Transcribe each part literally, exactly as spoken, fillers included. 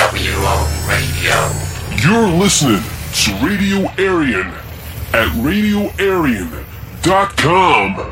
W O Radio. You're listening to Radio Aryan at radio aryan dot com.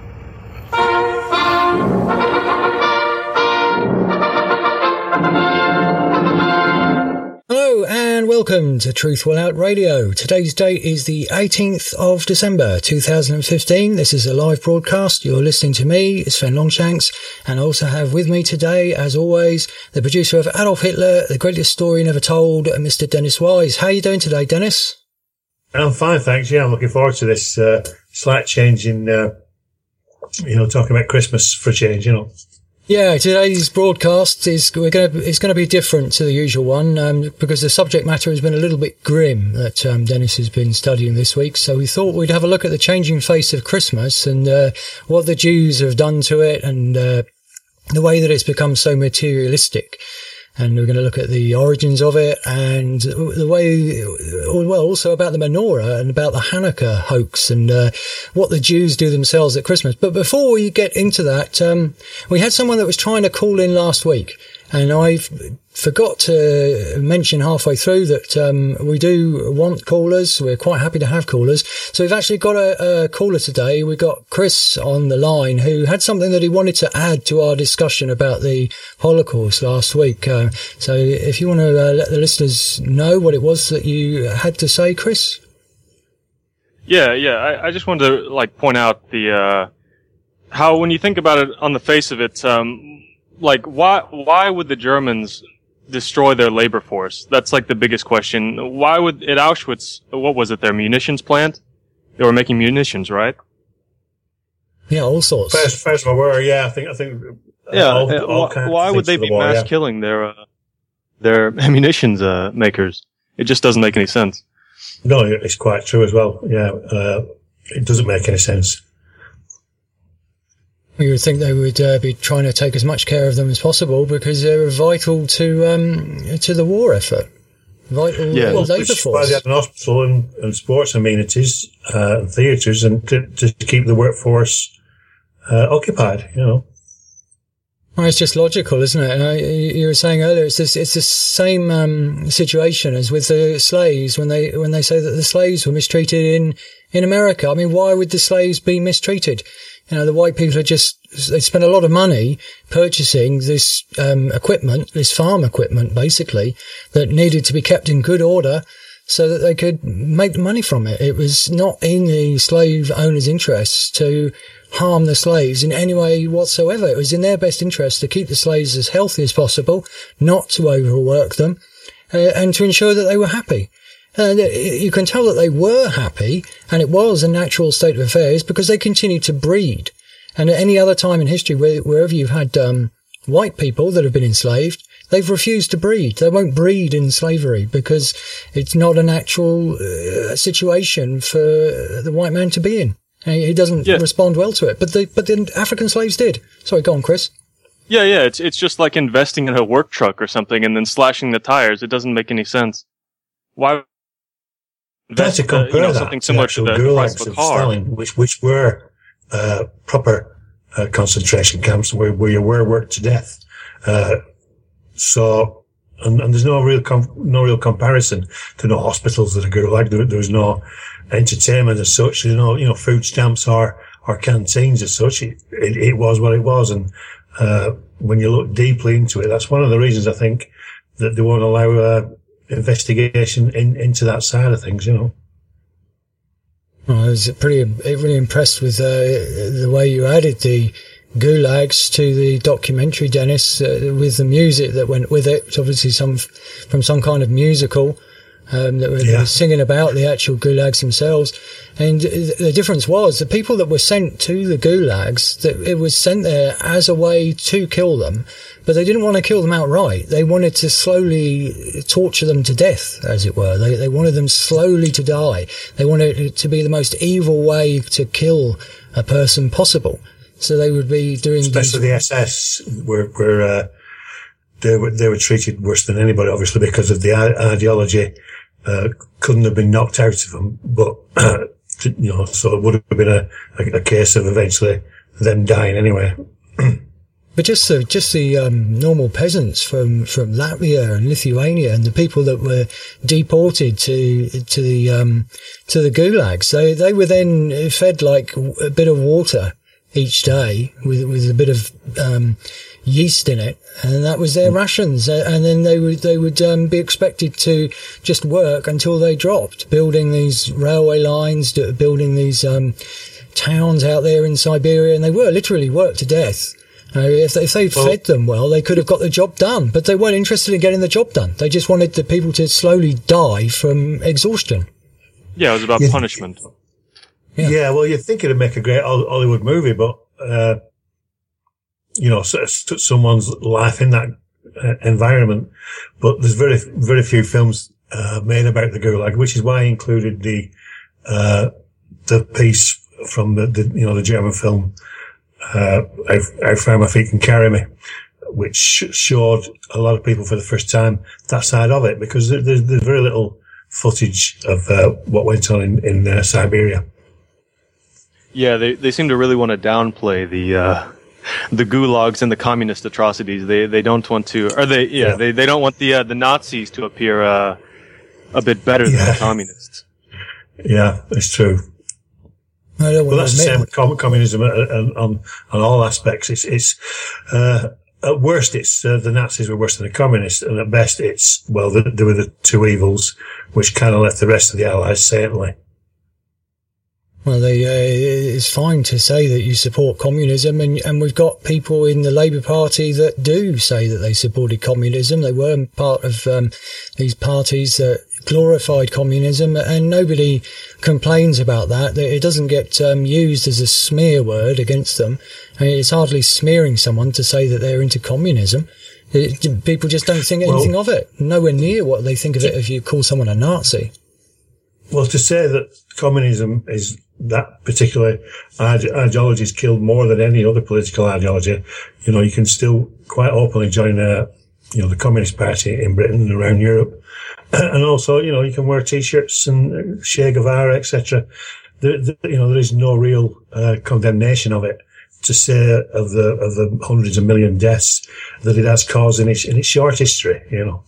Hello and welcome to Truth Will Out Radio. Today's date is the eighteenth of December two thousand fifteen. This is a live broadcast. You're listening to me, Sven Longshanks, and I also have with me today, as always, the producer of Adolf Hitler, the greatest story never told, Mister Dennis Wise. How are you doing today, Dennis? I'm fine, thanks. Yeah, I'm looking forward to this uh, slight change in, uh, you know, talking about Christmas for a change, you know. Yeah, today's broadcast is we're going to it's going to be different to the usual one um, because the subject matter has been a little bit grim that um, Dennis has been studying this week. So we thought we'd have a look at the changing face of Christmas and uh, what the Jews have done to it and uh, the way that it's become so materialistic. And we're going to look at the origins of it and the way, well, also about the menorah and about the Hanukkah hoax and uh, what the Jews do themselves at Christmas. But before we get into that, um, we had someone that was trying to call in last week. And I forgot to mention halfway through that um, we do want callers. We're quite happy to have callers. So we've actually got a, a caller today. We've got Chris on the line who had something that he wanted to add to our discussion about the Holocaust last week. Uh, so if you want to uh, let the listeners know what it was that you had to say, Chris. Yeah, yeah. I, I just wanted to like point out the uh, how when you think about it on the face of it, um, like why why would the Germans destroy their labor force? That's like the biggest question. Why would at Auschwitz? What was it? Their munitions plant? They were making munitions, right? Yeah, all sorts. First, first of all, were yeah, I think I think. Uh, yeah. all, uh, all why why would they the be war, mass yeah. killing their uh, their munitions uh, makers? It just doesn't make any sense. No, it's quite true as well. Yeah, uh, it doesn't make any sense. You would think they would uh, be trying to take as much care of them as possible because they're vital to um, to the war effort. Vital yeah. uh, Well, labour which is why force. they had an hospital and, and sports amenities uh, and theatres and to, to keep the workforce uh, occupied, you know. Well, it's just logical, isn't it? Uh, you were saying earlier, it's this, it's the same um, situation as with the slaves when they when they say that the slaves were mistreated in in America. I mean, why would the slaves be mistreated? You know, the white people had just, they spent a lot of money purchasing this, um, equipment, this farm equipment, basically, that needed to be kept in good order so that they could make money from it. It was not in the slave owners' interests to harm the slaves in any way whatsoever. It was in their best interest to keep the slaves as healthy as possible, not to overwork them, uh, and to ensure that they were happy. And you can tell that they were happy, and it was a natural state of affairs because they continued to breed. And at any other time in history, where, wherever you've had um, white people that have been enslaved, they've refused to breed. They won't breed in slavery because it's not a natural uh, situation for the white man to be in. He doesn't yeah. respond well to it. But the but the African slaves did. Sorry, go on, Chris. Yeah, yeah. It's it's just like investing in a work truck or something and then slashing the tires. It doesn't make any sense. Why? That's to compare uh, you know, that something similar to the, the the price gulags of a of car. Stalin, which which were uh, proper uh, concentration camps where, where you were worked to death. Uh, so, and, and there's no real com- no real comparison to no hospitals that are gulag. There, there's no entertainment as such. You know, you know, food stamps or or canteens as such. It, it, it was what it was, and uh, when you look deeply into it, that's one of the reasons I think that they won't allow Uh, investigation in, into that side of things, you know. Well, I was pretty really impressed with uh, the way you added the gulags to the documentary, Dennis, uh, with the music that went with it. It's obviously some from some kind of musical um, that were, Yeah. were singing about the actual gulags themselves. And the difference was the people that were sent to the gulags, that it was sent there as a way to kill them, but they didn't want to kill them outright. They wanted to slowly torture them to death, as it were. They, they wanted them slowly to die. They wanted it to be the most evil way to kill a person possible. So they would be doing... Especially these, the S S, where, where uh, they, were, they were treated worse than anybody, obviously, because of the ideology. Uh, couldn't have been knocked out of them, but... Uh, you know, so it would have been a, a, a case of eventually them dying anyway. But just the just the um, normal peasants from, from Latvia and Lithuania and the people that were deported to to the um, to the gulags, they they were then fed like a bit of water each day with with a bit of um, yeast in it, and that was their rations. And then they would they would um, be expected to just work until they dropped, building these railway lines, building these um, towns out there in Siberia, and they were literally worked to death. Uh, if, if they'd well, fed them well, they could have got the job done, but they weren't interested in getting the job done. They just wanted the people to slowly die from exhaustion. Yeah, it was about yeah. punishment. Yeah. yeah, well, you'd think it'd make a great Hollywood movie, but, uh, you know, so, so someone's life in that uh, environment. But there's very, very few films uh, made about the Gulag, which is why I included the, uh, the piece from the, the you know, the German film, Uh, I've, I found my feet can carry me, which showed a lot of people for the first time that side of it, because there, there's, there's very little footage of uh, what went on in, in uh, Siberia. Yeah, they they seem to really want to downplay the uh, the gulags and the communist atrocities. They they don't want to, or they yeah, yeah. they they don't want the uh, the Nazis to appear uh, a bit better yeah. than the communists. Yeah, it's true. Well, that's the same with com- communism on, on, on all aspects. It's, it's, uh, at worst, it's, uh, the Nazis were worse than the communists, and at best, it's, well, the, they were the two evils, which kind of left the rest of the Allies saintly. Well, they, uh, it's fine to say that you support communism, and, and we've got people in the Labour Party that do say that they supported communism. They were part of um, these parties that glorified communism, and nobody complains about that. It doesn't get um, used as a smear word against them. I mean, it's hardly smearing someone to say that they're into communism. It, people just don't think anything well, of it. Nowhere near what they think of it if you call someone a Nazi. Well, to say that communism is that particular ide- ideology is killed more than any other political ideology, you know, you can still quite openly join, uh, you know, the Communist Party in Britain and around Europe. And also, you know, you can wear T-shirts and Che Guevara, et cetera. There, there, you know, there is no real uh, condemnation of it to say of the of the hundreds of million deaths that it has caused in its in its short history. You know.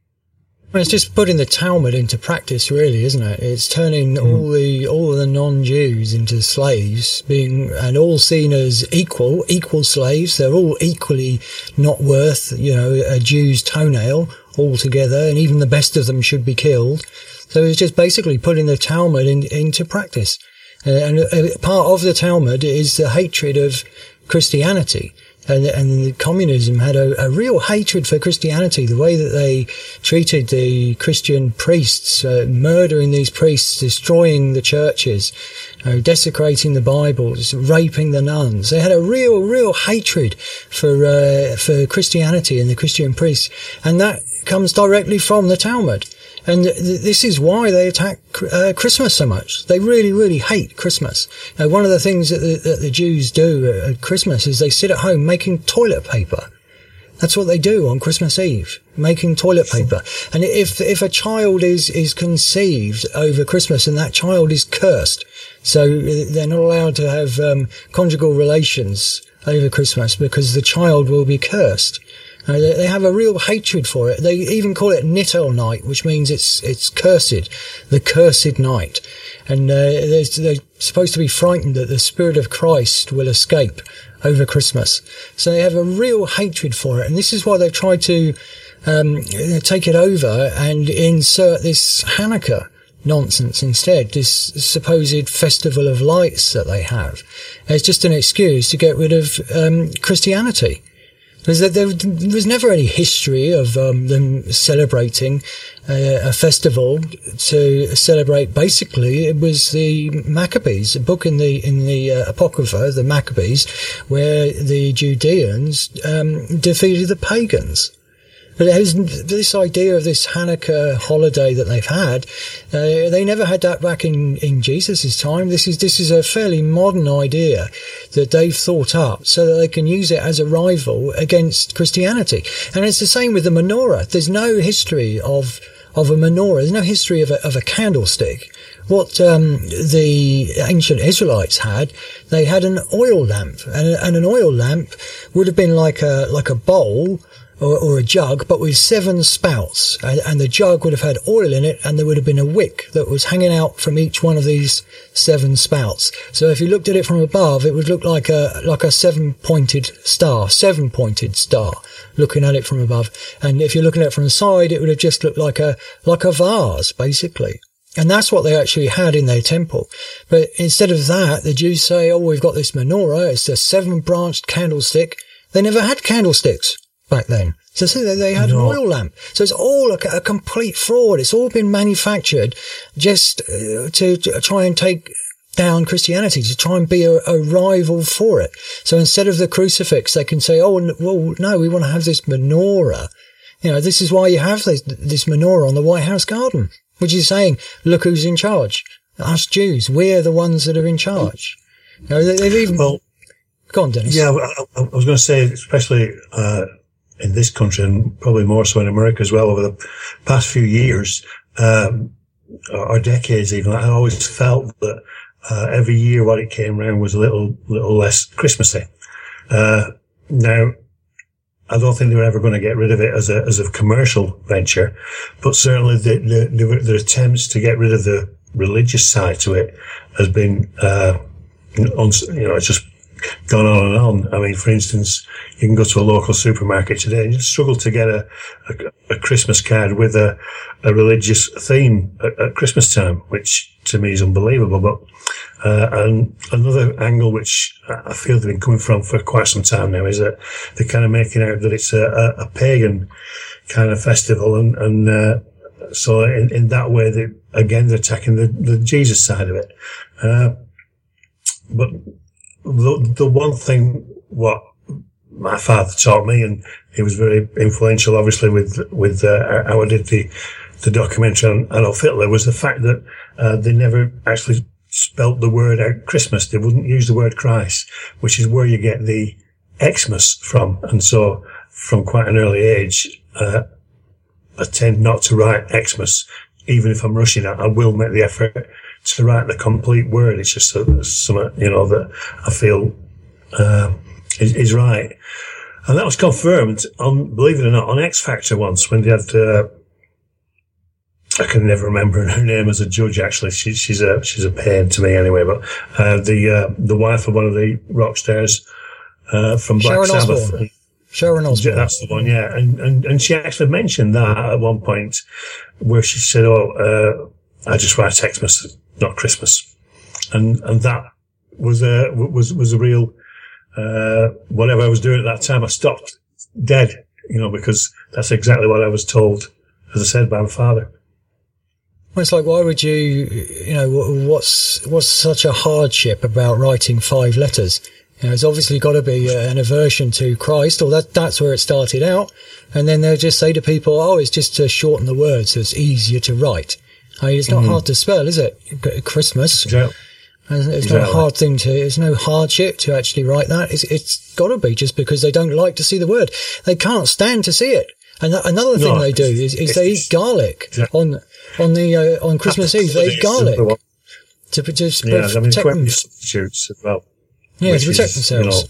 Well, it's just putting the Talmud into practice, really, isn't it? It's turning mm. all the all the non-Jews into slaves, being and all seen as equal, equal slaves. They're all equally not worth, you know, a Jew's toenail altogether, and even the best of them should be killed. So it's just basically putting the Talmud in, into practice. Uh, and a, part of the Talmud is the hatred of Christianity. And, and the communism had a, a real hatred for Christianity, the way that they treated the Christian priests, uh, murdering these priests, destroying the churches, uh, desecrating the Bibles, raping the nuns. They had a real, real hatred for, uh, for Christianity and the Christian priests. And that comes directly from the Talmud. And th- this is why they attack uh, Christmas so much. They really, really hate Christmas. Now, one of the things that the, that the Jews do at Christmas is they sit at home making toilet paper. That's what they do on Christmas Eve, making toilet paper. And if if a child is is conceived over Christmas and that child is cursed, so they're not allowed to have um, conjugal relations over Christmas because the child will be cursed. Uh, they have a real hatred for it. They even call it Nittel night, which means it's it's cursed, the cursed night. And uh, they're, they're supposed to be frightened that the Spirit of Christ will escape over Christmas. So they have a real hatred for it. And this is why they've tried to um, take it over and insert this Hanukkah nonsense instead, this supposed festival of lights that they have. It's just an excuse to get rid of um, Christianity. There, there, there was never any history of um, them celebrating uh, a festival to celebrate. Basically, it was the Maccabees, a book in the in the uh, Apocrypha, the Maccabees, where the Judeans um, defeated the pagans. But there's this idea of this Hanukkah holiday that they've had. Uh, they never had that back in, in Jesus' time. This is, this is a fairly modern idea that they've thought up so that they can use it as a rival against Christianity. And it's the same with the menorah. There's no history of, of a menorah. There's no history of a, of a candlestick what um, the ancient Israelites had, they had an oil lamp, and, and an oil lamp would have been like a like a bowl or, or a jug, but with seven spouts, and, and the jug would have had oil in it, and there would have been a wick that was hanging out from each one of these seven spouts. So if you looked at it from above, it would look like a like a seven-pointed star, seven-pointed star, looking at it from above. And if you're looking at it from the side, it would have just looked like a like a vase, basically. And that's what they actually had in their temple. But instead of that, the Jews say, oh, we've got this menorah, it's a seven-branched candlestick. They never had candlesticks back then. So they had no. an oil lamp. So it's all a, a complete fraud. It's all been manufactured just uh, to, to try and take down Christianity, to try and be a, a rival for it. So instead of the crucifix, they can say, oh, well, no, we want to have this menorah. You know, this is why you have this, this menorah on the White House garden, which is saying, look who's in charge. Us Jews, we're the ones that are in charge. You know, they've even... Well, go on, Dennis. Yeah, I, I was going to say, especially uh, in this country, and probably more so in America as well, over the past few years, um, or decades even, I always felt that uh, every year what it came around was a little, little less Christmassy. Uh, now, I don't think they were ever going to get rid of it as a as a commercial venture, but certainly the the, the, the attempts to get rid of the religious side to it has been, uh, on, you know, it's just gone on and on. I mean, for instance, you can go to a local supermarket today and you struggle to get a, a, a Christmas card with a, a religious theme at, at Christmas time, which to me is unbelievable. But, uh, and another angle which I feel they've been coming from for quite some time now is that they're kind of making out that it's a, a, a pagan kind of festival. And, and, uh, so in, in that way, they, again, they're attacking the, the Jesus side of it. Uh, but, The, the one thing what my father taught me, and he was very influential, obviously, with with uh, how I did the the documentary on Adolf Hitler, was the fact that uh, they never actually spelt the word out Christmas. They wouldn't use the word Christ, which is where you get the Xmas from. And so, from quite an early age, uh, I tend not to write Xmas, even if I'm rushing. I, I will make the effort to write the complete word. It's just something, you know, that I feel uh, is, is right. And that was confirmed on, believe it or not, on X Factor once when they had, uh, I can never remember her name as a judge, actually. She, she's a, she's a pain to me anyway, but, uh, the, uh, the wife of one of the rock stars, uh, from Black Sharon Sabbath. Osbourne. Sharon Osbourne. That's the one, yeah. And, and, and she actually mentioned that at one point where she said, oh, uh, I just write Xmas, not Christmas. And, and that was a, was, was a real, uh, whatever I was doing at that time, I stopped dead, you know, because that's exactly what I was told, as I said, by my father. Well, it's like, why would you, you know, what's, what's such a hardship about writing five letters? You know, it's obviously got to be an aversion to Christ, or that, that's where it started out. And then they'll just say to people, oh, it's just to shorten the words so it's easier to write. I mean, it's not mm-hmm. hard to spell, is it? Christmas. Exactly. It's exactly. not a hard thing to, it's no hardship to actually write that. It's, it's got to be just because they don't like to see the word. They can't stand to see it. And another thing no, they do is, is they eat garlic exactly. on, on the, uh, on Christmas Eve. They eat garlic to, to, to yeah, I mean, protect them. Substitutes as well. Yeah, to protect is, themselves.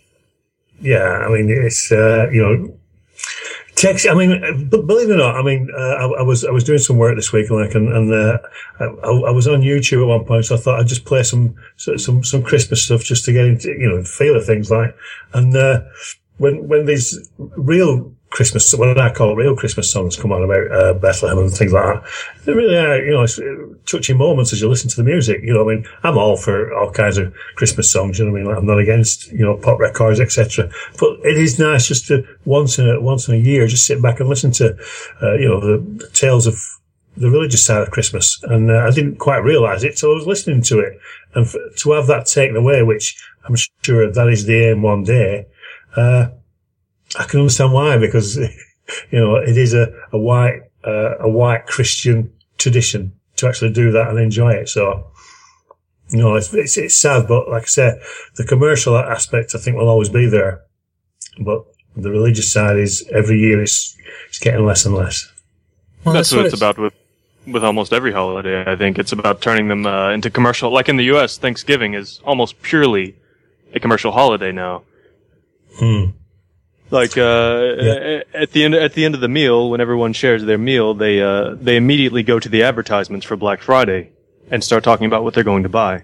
You know, yeah, I mean, it's, uh, you know, text, I mean, believe it or not, I mean, uh, I, I was, I was doing some work this week, like, and, and, uh, I, I was on YouTube at one point, so I thought I'd just play some, some, some Christmas stuff just to get into, you know, feel of things like, and, uh, when, when these real Christmas, what I call real Christmas songs come on about, uh, Bethlehem and things like that, they really are, you know, it's touching moments as you listen to the music. You know, I mean, I'm all for all kinds of Christmas songs, you know what I mean? Like, I'm not against, you know, pop records, et cetera. But it is nice just to once in a, once in a year, just sit back and listen to, uh, you know, the, the tales of the religious side of Christmas. And, uh, I didn't quite realize it till I was listening to it. And f- to have that taken away, which I'm sure that is the aim one day, uh, I can understand why, because, you know, it is a, a white, uh, a white Christian tradition to actually do that and enjoy it. So, you know, it's, it's, it's sad, but like I said, the commercial aspect I think will always be there. But the religious side is every year it's, it's getting less and less. Well, that's, that's what it's, it's about with, with almost every holiday. I think it's about turning them uh, into commercial. Like in the U S, Thanksgiving is almost purely a commercial holiday now. Hmm. Like uh, Yeah. at the end at the end of the meal, when everyone shares their meal, they uh, they immediately go to the advertisements for Black Friday and start talking about what they're going to buy.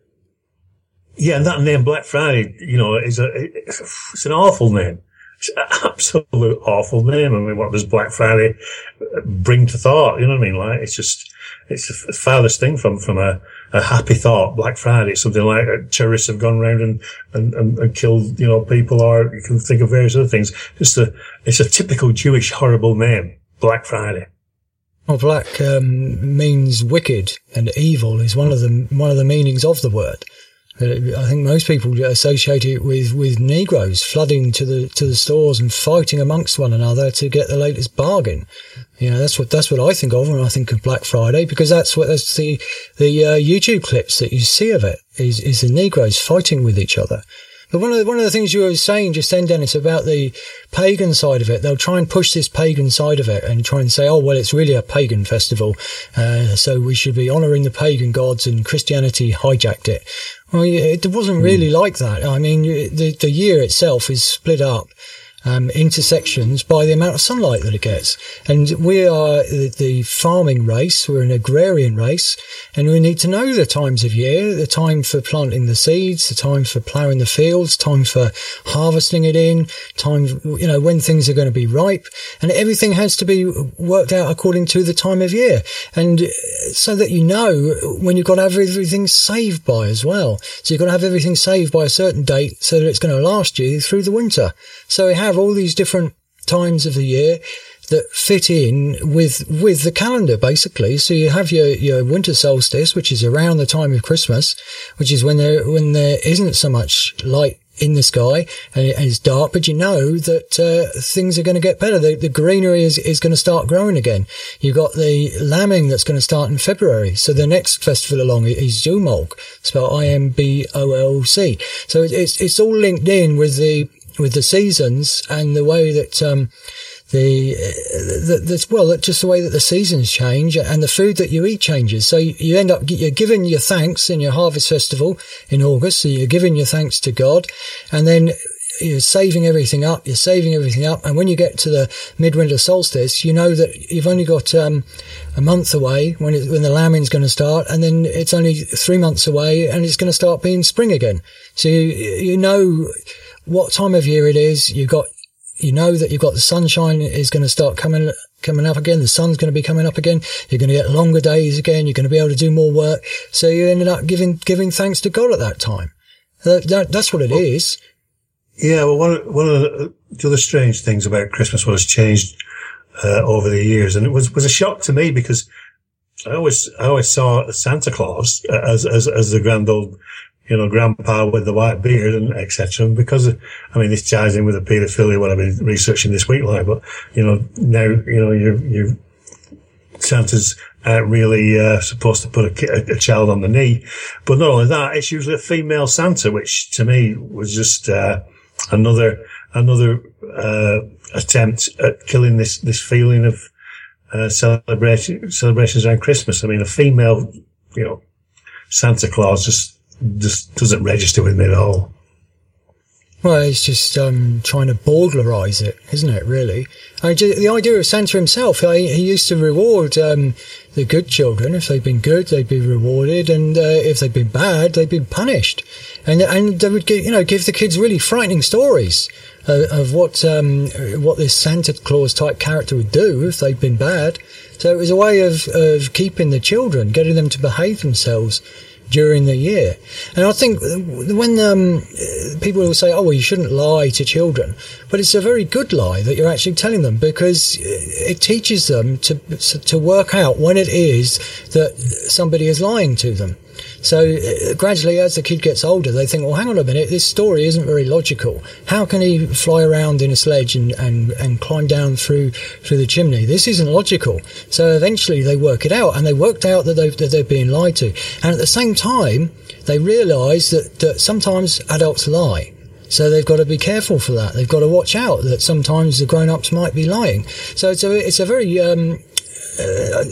Yeah, and that name Black Friday, you know, is a it's an awful name. It's an absolute awful name. I mean, what does Black Friday bring to thought? You know what I mean? Like, it's just, it's the farthest thing from, from a, a happy thought. Black Friday, it's something like uh, terrorists have gone around and, and, and, and killed, you know, people, or you can think of various other things. Just a, it's a typical Jewish horrible name. Black Friday. Well, black um, means wicked, and evil is one of the one of the meanings of the word. I think most people associate it with, with Negroes flooding to the to the stores and fighting amongst one another to get the latest bargain. You know, that's what that's what I think of when I think of Black Friday, because that's what that's the the uh, YouTube clips that you see of it is is the Negroes fighting with each other. But one of the, one of the things you were saying just then, Dennis, about the pagan side of it, they'll try and push this pagan side of it and try and say, oh, well, it's really a pagan festival, uh, so we should be honouring the pagan gods, and Christianity hijacked it. Well, it wasn't really mm. like that. I mean, the, the year itself is split up um, into sections by the amount of sunlight that it gets. And we are the, the farming race. We're an agrarian race, and we need to know the times of year, the time for planting the seeds, the time for ploughing the fields, time for harvesting it in, time, you know, when things are going to be ripe, and everything has to be worked out according to the time of year. And so that you know when you've got to have everything saved by as well. So you've got to have everything saved by a certain date so that it's going to last you through the winter. So we have all these different times of the year that fit in with with the calendar, basically. So you have your your winter solstice, which is around the time of Christmas, which is when there when there isn't so much light in the sky and it's dark, but you know that uh, things are going to get better. The, the greenery is, is going to start growing again. You've got the lambing that's going to start in February. So the next festival along is Imbolc, spelled I M B O L C. So it's it's all linked in with the with the seasons and the way that um the, the, the well, just the way that the seasons change and the food that you eat changes. So you, you end up, you're giving your thanks in your harvest festival in August. So you're giving your thanks to God, and then you're saving everything up. You're saving everything up. And when you get to the midwinter solstice, you know that you've only got, um, a month away when it, when the lambing's going to start. And then it's only three months away and it's going to start being spring again. So you, you know what time of year it is. You've got, You know that you've got the sunshine is going to start coming coming up again. The sun's going to be coming up again. You're going to get longer days again. You're going to be able to do more work. So you ended up giving giving thanks to God at that time. That, that, that's what it well, is. Yeah, well, one, one of the, the other strange things about Christmas was changed uh, over the years, and it was was a shock to me because I always I always saw Santa Claus as as as the grand old, you know, grandpa with the white beard and et cetera. And because of, I mean, this ties in with the paedophilia, what I've been researching this week, like, but, you know, now, you know, you're, you're, Santa's uh, really, uh, supposed to put a, a child on the knee. But not only that, it's usually a female Santa, which to me was just, uh, another, another, uh, attempt at killing this, this feeling of, uh, celebration, celebrations around Christmas. I mean, a female, you know, Santa Claus just, just doesn't register with me at all. Well, it's just um, trying to burglarise it, isn't it, really? I mean, the idea of Santa himself, he, he used to reward um, the good children. If they'd been good, they'd be rewarded, and uh, if they'd been bad, they'd be punished. And and they would give, you know, give the kids really frightening stories uh, of what um, what this Santa Claus type character would do if they'd been bad. So it was a way of, of keeping the children, getting them to behave themselves during the year. And I think when um, people will say, oh, well, you shouldn't lie to children, but it's a very good lie that you're actually telling them, because it teaches them to to work out when it is that somebody is lying to them. So uh, gradually, as the kid gets older, they think, well, hang on a minute, this story isn't very logical. How can he fly around in a sledge and, and, and climb down through through the chimney? This isn't logical. So eventually they work it out, and they worked out that, they've, that they're being lied to. And at the same time, they realise that, that sometimes adults lie. So they've got to be careful for that. They've got to watch out that sometimes the grown-ups might be lying. So it's a, it's a very... Um, Uh,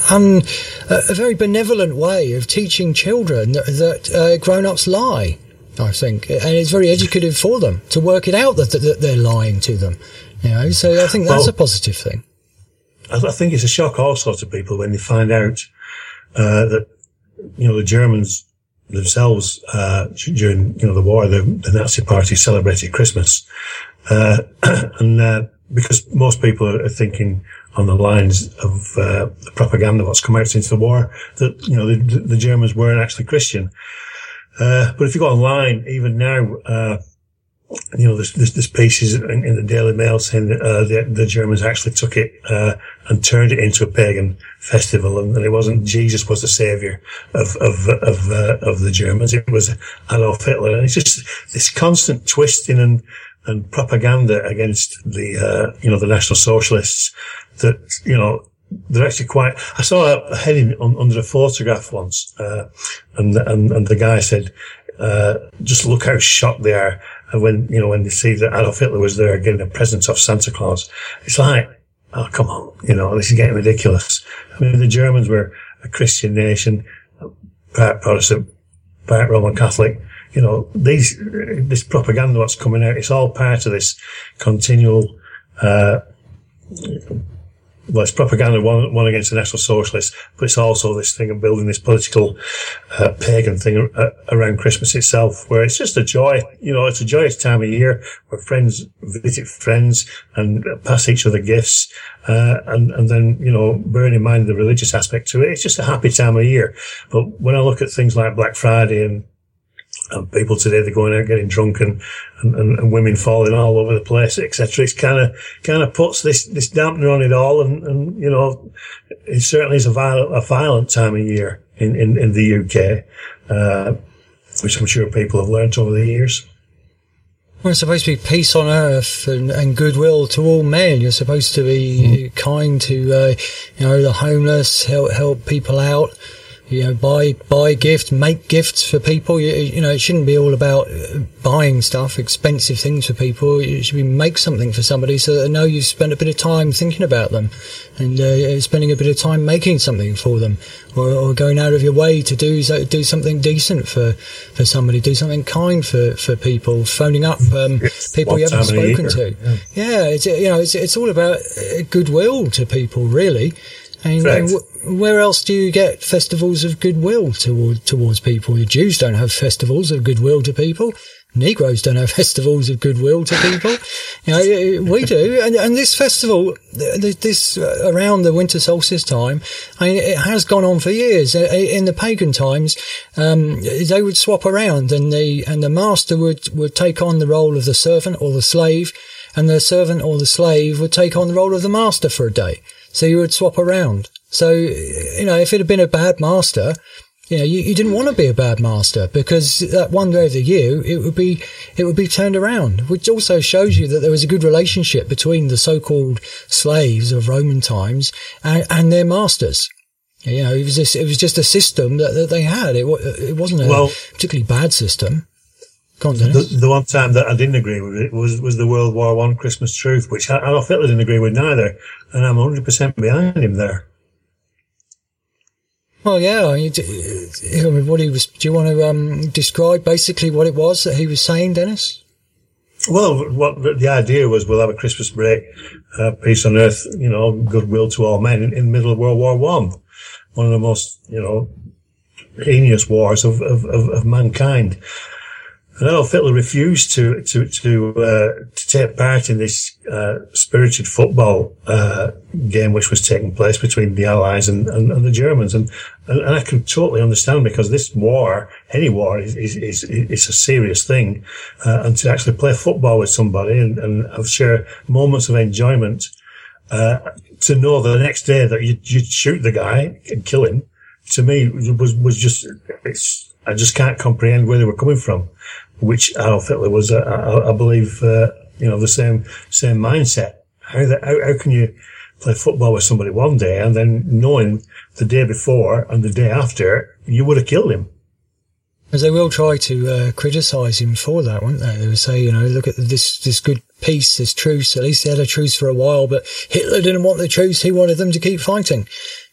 un, a very benevolent way of teaching children that, that uh, grown-ups lie, I think. And it's very educative for them to work it out that, that they're lying to them. You know, so I think that's well, a positive thing. I think it's a shock also to people when they find out uh, that, you know, the Germans themselves, uh, during, you know, the war, the, the Nazi party celebrated Christmas. Uh, and, uh, because most people are thinking on the lines of, uh, the propaganda, what's come out since the war, that, you know, the, the Germans weren't actually Christian. Uh, but if you go online, even now, uh, you know, there's, there's, there's pieces in, in the Daily Mail saying that, uh, the, the Germans actually took it, uh, and turned it into a pagan festival, and, and it wasn't Jesus was the savior of, of, of, uh, of the Germans. It was Adolf Hitler. And it's just this constant twisting and, and propaganda against the, uh, you know, the National Socialists that, you know, they're actually quite, I saw a heading on, under a photograph once, uh, and, and, and the guy said, uh, just look how shocked they are. And when, you know, when they see that Adolf Hitler was there getting a present off Santa Claus, it's like, oh, come on, you know, this is getting ridiculous. I mean, the Germans were a Christian nation, part Protestant, part Roman Catholic. You know, these, this propaganda what's coming out, it's all part of this continual, uh, well, it's propaganda, one, one against the National Socialists, but it's also this thing of building this political, uh, pagan thing uh, around Christmas itself, where it's just a joy. You know, it's a joyous time of year where friends visit friends and pass each other gifts, uh, and, and then, you know, bearing in mind the religious aspect to it, it's just a happy time of year. But when I look at things like Black Friday and, and people today, they're going out getting drunk and, and, and women falling all over the place, et cetera. It's kind of, kind of puts this, this dampener on it all. And, and, you know, it certainly is a violent, a violent time of year in, in, in the U K, uh, which I'm sure people have learnt over the years. Well, it's supposed to be peace on earth and, and goodwill to all men. You're supposed to be mm. kind to, uh, you know, the homeless, help, help people out. You know, buy, buy gifts, make gifts for people. You, you know, it shouldn't be all about buying stuff, expensive things for people. It should be make something for somebody so that they know you've spent a bit of time thinking about them and, uh, spending a bit of time making something for them or, or going out of your way to do, do something decent for, for somebody, do something kind for, for people, phoning up, um, people you haven't spoken to. Yeah. yeah, it's, you know, it's, it's all about goodwill to people, really. And, and w- where else do you get festivals of goodwill toward, towards people? The Jews don't have festivals of goodwill to people. Negroes don't have festivals of goodwill to people. You know, we do. And, and this festival, this uh, around the winter solstice time, I mean, it has gone on for years. In the pagan times, um, they would swap around, and the and the master would would take on the role of the servant or the slave, and the servant or the slave would take on the role of the master for a day. So you would swap around. So, you know, if it had been a bad master, you know, you, you didn't want to be a bad master because that one day of the year, it would be, it would be turned around, which also shows you that there was a good relationship between the so-called slaves of Roman times and, and their masters. You know, it was just, it was just a system that, that they had. It, it wasn't a well, particularly bad system. On, the, the one time that I didn't agree with it was, was the World War One Christmas truth, which Adolf Hitler didn't agree with neither, and I'm one hundred percent behind him there. Well, yeah, I mean, what he was, do you want to um, describe basically what it was that he was saying, Dennis? Well, what the idea was, we'll have a Christmas break, uh, peace on earth, you know, goodwill to all men in, in the middle of World War One, one of the most, you know, heinous wars of, of, of, of mankind. And Adolf Hitler refused to to to uh, to take part in this uh, spirited football uh, game, which was taking place between the Allies and, and, and the Germans, and, and and I can totally understand, because this war, any war, is is is, is a serious thing, uh, and to actually play football with somebody and, and have share moments of enjoyment, uh, to know the next day that you you'd shoot the guy and kill him, to me was was just it's I just can't comprehend where they were coming from. Which Adolf Hitler was, uh, I, I believe, uh, you know, the same, same mindset. How, the, how, how can you play football with somebody one day and then knowing the day before and the day after you would have killed him? As they will try to, uh, criticise him for that, won't they? They would say, you know, look at this, this good peace, this truce. At least they had a truce for a while, but Hitler didn't want the truce. He wanted them to keep fighting.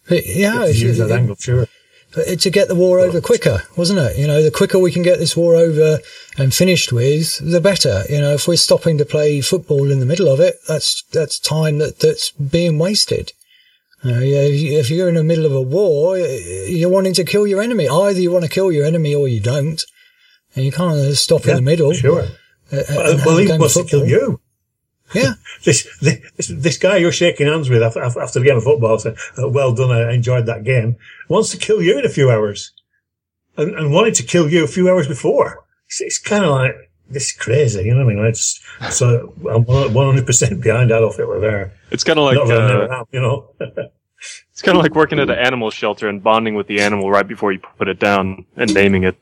But, yeah, if use you, that it, angle, sure. to get the war over quicker, wasn't it? You know, the quicker we can get this war over and finished with, the better. You know, if we're stopping to play football in the middle of it, that's that's time that that's being wasted. You know, if you're in the middle of a war, you're wanting to kill your enemy. Either you want to kill your enemy or you don't, and you can't stop yeah, in the middle. Sure. Uh, well, well he wants to kill you. Yeah. this, this this guy you're shaking hands with after, after the game of football said, uh, well done, I enjoyed that game, wants to kill you in a few hours. And, and wanted to kill you a few hours before. It's, it's kind of like, this is crazy, you know what I mean? It's, so I'm one hundred percent behind Adolf Hitler there. It's kind of like, Not uh, have, you know. It's kind of like working at an animal shelter and bonding with the animal right before you put it down and naming it.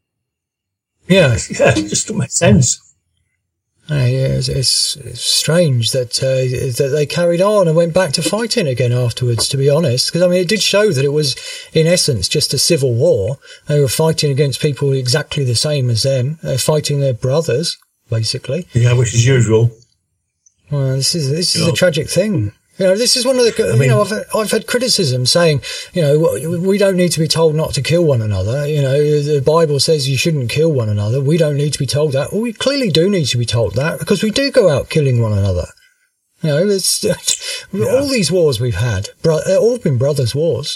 Yeah. Yeah, it just doesn't make sense. Uh, yeah, it's, it's, it's strange that uh, that they carried on and went back to fighting again afterwards, to be honest. Because, I mean, it did show that it was, in essence, just a civil war. They were fighting against people exactly the same as them. They're fighting their brothers, basically. Yeah, which is usual. Well, this is this You is know. a tragic thing. You know, this is one of the, I you mean- know, I've, I've had criticism saying, you know, we don't need to be told not to kill one another. You know, the Bible says you shouldn't kill one another. We don't need to be told that. Well, we clearly do need to be told that because we do go out killing one another. You know, it's, all these wars we've had, bro- they've all been brothers' wars.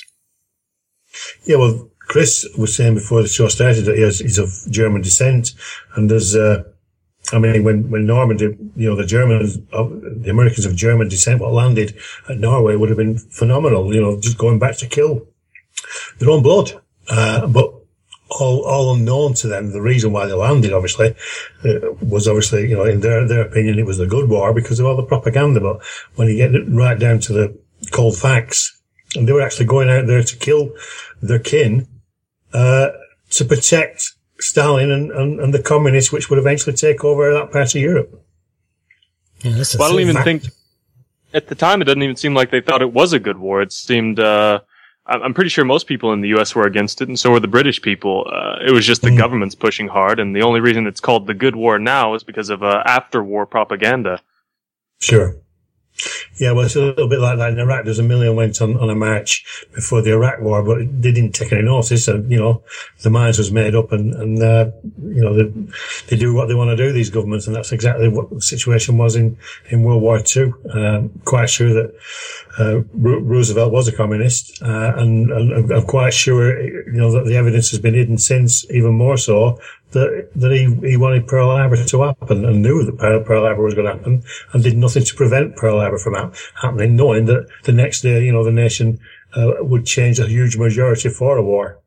Yeah, well, Chris was saying before the show started that he has, he's of German descent, and there's, uh, I mean, when, when Normandy, you know, the Germans, uh, the Americans of German descent, what landed at Norway would have been phenomenal, you know, just going back to kill their own blood. Uh, but all, all unknown to them, the reason why they landed, obviously, uh, was obviously, you know, in their, their opinion, it was the good war because of all the propaganda. But when you get it right down to the cold facts, and they were actually going out there to kill their kin, uh, to protect Stalin and, and, and the communists, which would eventually take over that part of Europe. Yeah, that's the Well, I don't thing. even think, at the time, it didn't even seem like they thought it was a good war. It seemed, uh, I'm I'm pretty sure most people in the U S were against it, and so were the British people. Uh, it was just the Mm. government's pushing hard, and the only reason it's called the good war now is because of, uh, after-war propaganda. Sure. Yeah, well, it's a little bit like that in Iraq. There's a million went on, on a march before the Iraq war, but they didn't take any notice. And, you know, the minds was made up and, and, uh, you know, they, they do what they want to do, these governments. And that's exactly what the situation was in, in World War Two. Um, quite sure that, uh, Ro- Roosevelt was a communist, uh, and, and I'm quite sure, you know, that the evidence has been hidden since, even more so, that, that he, he wanted Pearl Harbor to happen and knew that Pearl, Pearl Harbor was going to happen and did nothing to prevent Pearl Harbor from ha- happening, knowing that the next day, you know, the nation, uh, would change a huge majority for a war.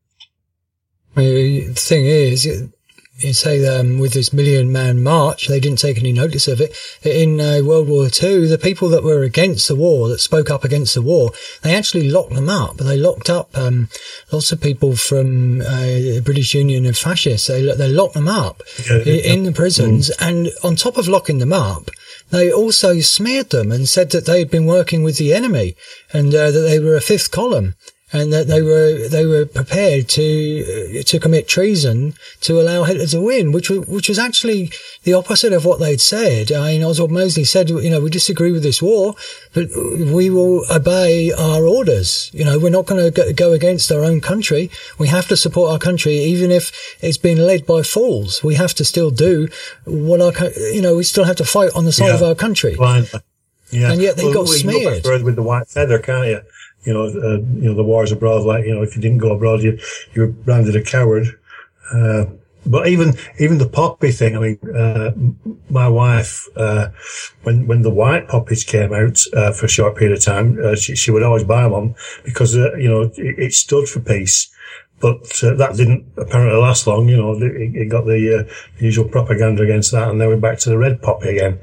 Uh, The thing is, you you say um, with this Million Man March, they didn't take any notice of it. In uh, World War Two, the people that were against the war, that spoke up against the war, they actually locked them up. They locked up um, lots of people from uh, the British Union and fascists. They they locked them up Yeah, in, yeah. in the prisons, mm. and on top of locking them up, they also smeared them and said that they had been working with the enemy and uh, that they were a fifth column. And that they were they were prepared to uh, to commit treason to allow Hitler to win, which was which was actually the opposite of what they'd said. I mean, Oswald Mosley said, you know, we disagree with this war, but we will obey our orders. You know, we're not going to go against our own country. We have to support our country, even if it's been led by fools. We have to still do what our, you know, we still have to fight on the side Yeah. of our country. Blindly. Yeah. And yet they got well, you can go smeared. back further with the white feather, can't you? You know, uh, you know, the wars abroad, like, you know, if you didn't go abroad, you, you were branded a coward. Uh, but even, even the poppy thing, I mean, uh, my wife, uh, when, when the white poppies came out, uh, for a short period of time, uh, she, she would always buy one because, uh, you know, it, it stood for peace. But, uh, that didn't apparently last long, you know, it, it got the, uh, usual propaganda against that, and now we're back to the red poppy again.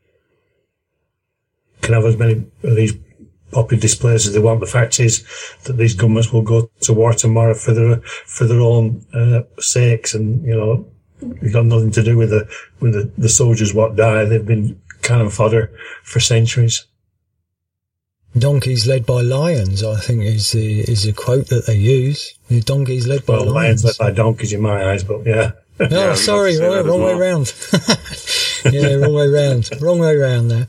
Can have as many of these poppy displays as they want. The fact is that these governments will go to war tomorrow for their for their own uh, sakes, and you know, it's got nothing to do with the with the, the soldiers what die. They've been cannon fodder for centuries. Donkeys led by lions, I think, is the is the quote that they use. The donkeys led by Well, lions. lions led by donkeys in my eyes, but yeah. Oh, Yeah, I was sorry, about to say wrong, that as wrong way well. round. Yeah, wrong way round. Wrong way round there.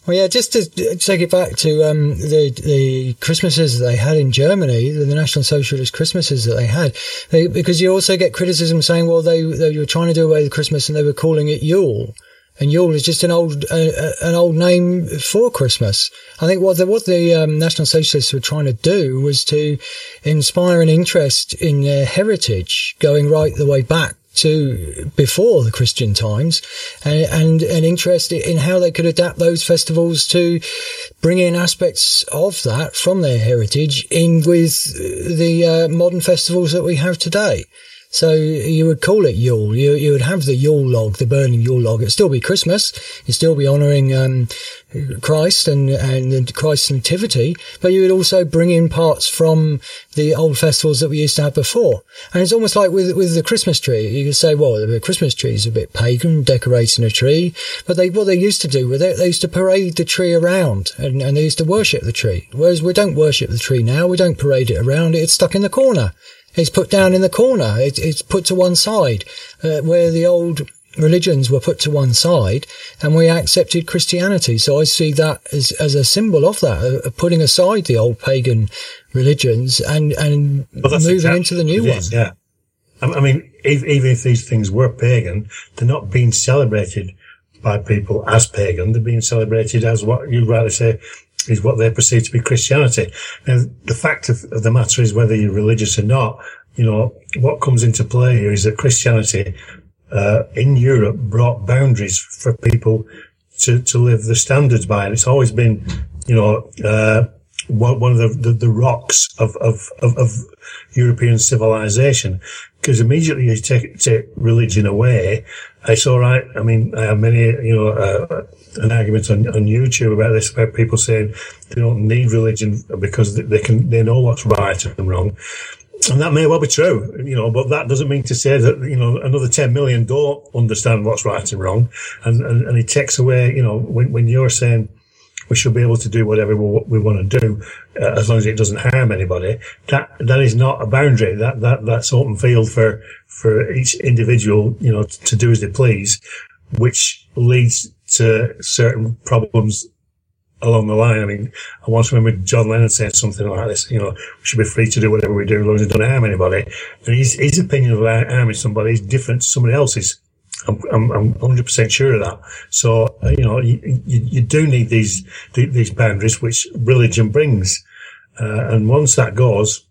Well, yeah, just to take it back to um, the the Christmases that they had in Germany, the, the National Socialist Christmases that they had, they, because you also get criticism saying, well, they, they were trying to do away with Christmas and they were calling it Yule. And Yule is just an old uh, an old name for Christmas. I think what the, what the um, National Socialists were trying to do was to inspire an interest in their heritage, going right the way back to before the Christian times, and, and an interest in how they could adapt those festivals to bring in aspects of that from their heritage in with the uh, modern festivals that we have today. So you would call it Yule. You, you would have the Yule log, the burning Yule log. It'd still be Christmas. You'd still be honouring um, Christ and, and Christ's nativity, but you would also bring in parts from the old festivals that we used to have before. And it's almost like with with the Christmas tree. You could say, well, the Christmas tree is a bit pagan, decorating a tree. But they what they used to do with it, they used to parade the tree around, and, and they used to worship the tree. Whereas we don't worship the tree now. We don't parade it around. It's stuck in the corner. It's put down in the corner. It, it's put to one side, uh, where the old religions were put to one side, and we accepted Christianity. So I see that as, as a symbol of that, of putting aside the old pagan religions and, and well, moving exactly into the new one. Yeah. I mean, even if these things were pagan, they're not being celebrated by people as pagan. They're being celebrated as what you'd rather say is what they perceive to be Christianity. Now, the fact of, of the matter is, whether you're religious or not, you know, what comes into play here is that Christianity, uh, in Europe brought boundaries for people to, to live the standards by. And it's always been, you know, uh, one, one of the, the, the rocks of, of, of, of European civilization. Because immediately you take, take religion away, it's all right. I mean, I have many, you know, uh, an argument on, on YouTube about this, about people saying they don't need religion because they can, they know what's right and wrong. And that may well be true, you know, but that doesn't mean to say that, you know, another ten million don't understand what's right and wrong. And, and, and it takes away, you know, when, when you're saying we should be able to do whatever we, we want to do, uh, as long as it doesn't harm anybody, that, that is not a boundary. That, that, that's open field for, for each individual, you know, to do as they please, which leads to certain problems along the line. I mean, I once remember John Lennon saying something like this, you know, we should be free to do whatever we do as long as it doesn't harm anybody. And his, his opinion of harming somebody is different to somebody else's. I'm, I'm, I'm one hundred percent sure of that. So, uh, you know, you, you, you do need these, these boundaries, which religion brings. Uh, and once that goes,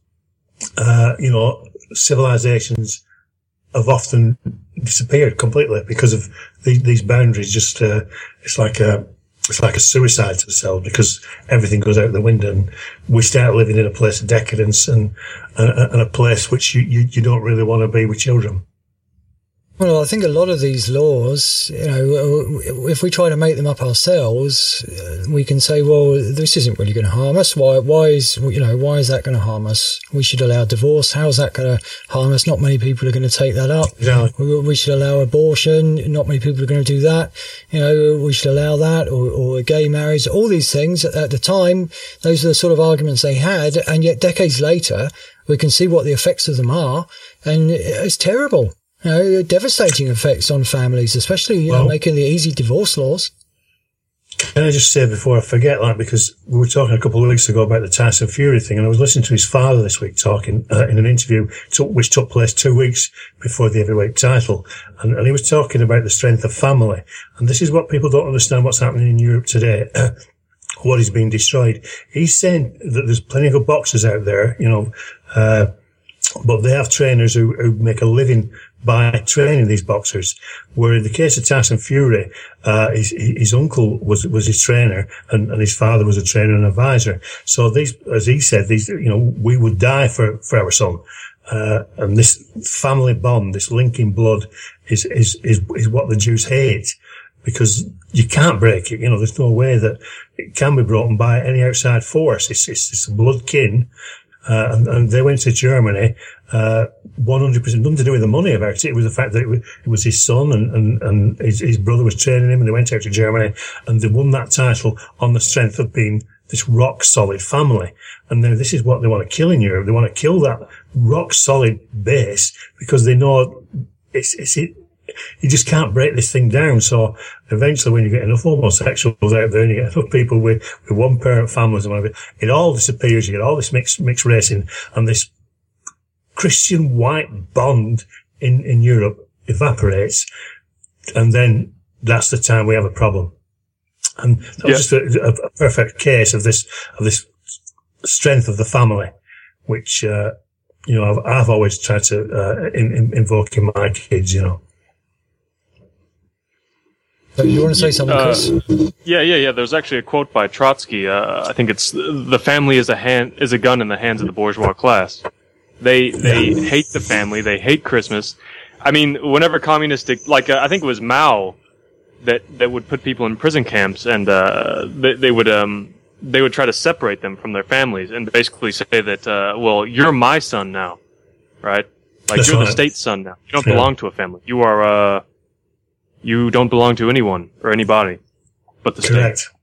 uh, you know, civilizations have often disappeared completely because of these, these boundaries. Just, uh, it's like a, it's like a suicide to themselves, because everything goes out the window and we start living in a place of decadence and, and, and a place which you, you, you don't really want to be with children. Well, I think a lot of these laws, you know, if we try to make them up ourselves, we can say, well, this isn't really going to harm us. Why, why is, you know, why is that going to harm us? We should allow divorce. How's that going to harm us? Not many people are going to take that up. Yeah. We, we should allow abortion. Not many people are going to do that. You know, we should allow that, or, or gay marriage, all these things. At the time, those are the sort of arguments they had. And yet decades later, we can see what the effects of them are. And it's terrible. You know, devastating effects on families, especially, you well, know, making the easy divorce laws. Can I just say before I forget, like, because we were talking a couple of weeks ago about the Tyson Fury thing, and I was listening to his father this week talking uh, in an interview to, which took place two weeks before the heavyweight title, and, and he was talking about the strength of family. And this is what people don't understand what's happening in Europe today. What is being destroyed. He's saying that there's plenty of good boxers out there, you know, uh, but they have trainers who, who make a living by training these boxers. Where in the case of Tyson Fury, uh, his, his uncle was, was his trainer, and, and his father was a trainer and advisor. So these, as he said, these, you know, we would die for, for our son. Uh, and this family bond, this linking blood is, is, is, is what the Jews hate, because you can't break it. You know, there's no way that it can be broken by any outside force. It's, it's, it's a blood kin. Uh, and, and they went to Germany, uh, one hundred percent, nothing to do with the money about it. It was the fact that it was, it was his son, and, and, and his, his brother was training him, and they went out to Germany and they won that title on the strength of being this rock solid family. And now this is what they want to kill in Europe. They want to kill that rock solid base because they know it's, it's, it, you just can't break this thing down. So eventually, when you get enough homosexuals out there, and you get enough people with, with one parent families and whatever, it all disappears. You get all this mixed mixed racing, and this Christian white bond in in Europe evaporates, and then that's the time we have a problem. And that was yeah. just a, a perfect case of this of this strength of the family, which. Uh, You know, I've, I've always tried to uh, in, in, invoke in my kids. You know. So you want to say something, Chris? Uh, yeah, yeah, yeah. There's actually a quote by Trotsky. Uh, I think it's the family is a hand is a gun in the hands of the bourgeois class. They they yeah. hate the family. They hate Christmas. I mean, whenever communistic, like uh, I think it was Mao, that that would put people in prison camps, and uh, they, they would um. they would try to separate them from their families and basically say that, uh, well, you're my son now, right? Like, That's you're right. the state's son now. You don't Yeah. belong to a family. You are, uh, you don't belong to anyone or anybody but the Correct. state.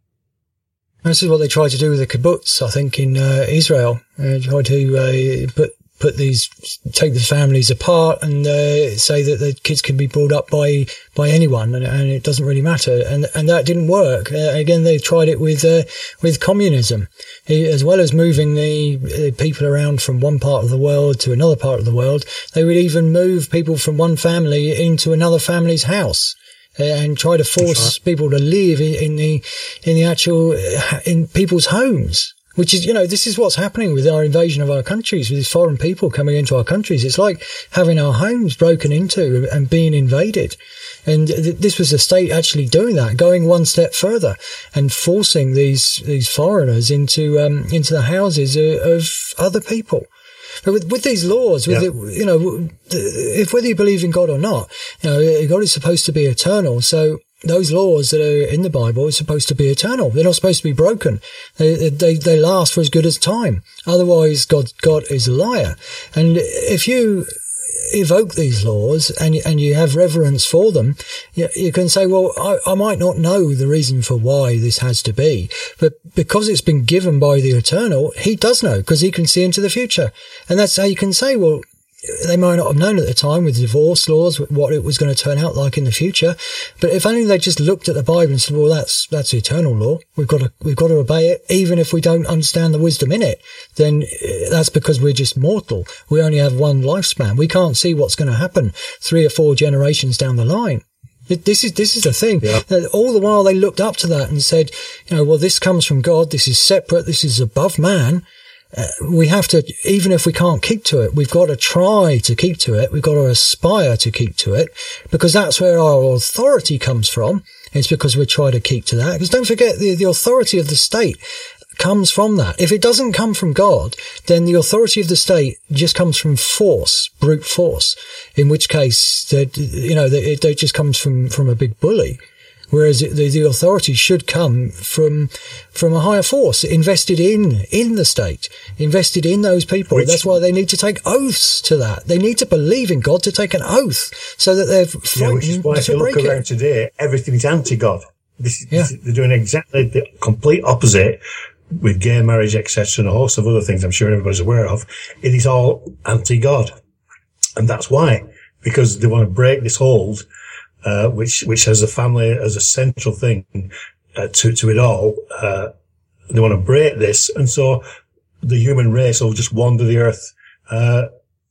This is what they tried to do with the kibbutz, I think, in uh, Israel. They tried to uh, put put these, take the families apart and uh, say that the kids can be brought up by by anyone, and, and it doesn't really matter. And and that didn't work. Uh, again, they tried it with uh, with communism, as well as moving the, the people around from one part of the world to another part of the world. They would even move people from one family into another family's house. And try to force right. people to live in, in the in the actual in people's homes, which is, you know, this is what's happening with our invasion of our countries, with these foreign people coming into our countries. It's like having our homes broken into and being invaded. And th- this was the state actually doing that, going one step further and forcing these these foreigners into um, into the houses of, of other people. But with, with these laws, with yeah. it, you know, if whether you believe in God or not, you know, God is supposed to be eternal. So those laws that are in the Bible are supposed to be eternal. They're not supposed to be broken. They they, they last for as good as time. Otherwise, God God is a liar. And if you evoke these laws and and you have reverence for them, you, you can say, well, I, I might not know the reason for why this has to be, but because it's been given by the Eternal, he does know, because he can see into the future. And that's how you can say, well, they might not have known at the time with divorce laws what it was going to turn out like in the future, but if only they just looked at the Bible and said, well, that's that's eternal law, we've got to we've got to obey it, even if we don't understand the wisdom in it. Then that's because we're just mortal. We only have one lifespan. We can't see what's going to happen three or four generations down the line. This is this is the thing. Yeah. All the while they looked up to that and said, you know, well, this comes from God. This is separate. This is above man. Uh, we have to, even if we can't keep to it, we've got to try to keep to it. We've got to aspire to keep to it, because that's where our authority comes from. It's because we try to keep to that. Because don't forget, the, the authority of the state comes from that. If it doesn't come from God, then the authority of the state just comes from force, brute force, in which case, that, you know, it, it just comes from, from a big bully. Whereas it, the, the authority should come from from a higher force, invested in in the state, invested in those people. Which, That's why they need to take oaths to that. They need to believe in God to take an oath, so that they're frightened yeah, which is why to if you break look around it. today, everything is anti-God. This, yeah. this, they're doing exactly the complete opposite with gay marriage, et cetera, and a host of other things I'm sure everybody's aware of. It is all anti-God, and that's why, because they want to break this hold. Uh, which, which has the family as a central thing, uh, to, to it all. Uh, they want to break this. And so the human race will just wander the earth, uh,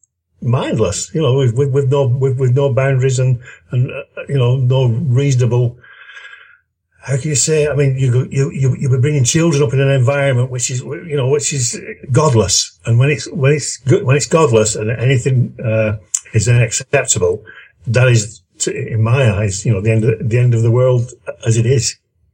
mindless, you know, with, with, with no, with, with no boundaries and, and, uh, you know, no reasonable, how can you say, I mean, you, you, you, you'll be bringing children up in an environment which is, you know, which is godless. And when it's, when it's good, when it's godless and anything, uh, is unacceptable, that is, in my eyes, you know, the end of the end of the world as it is.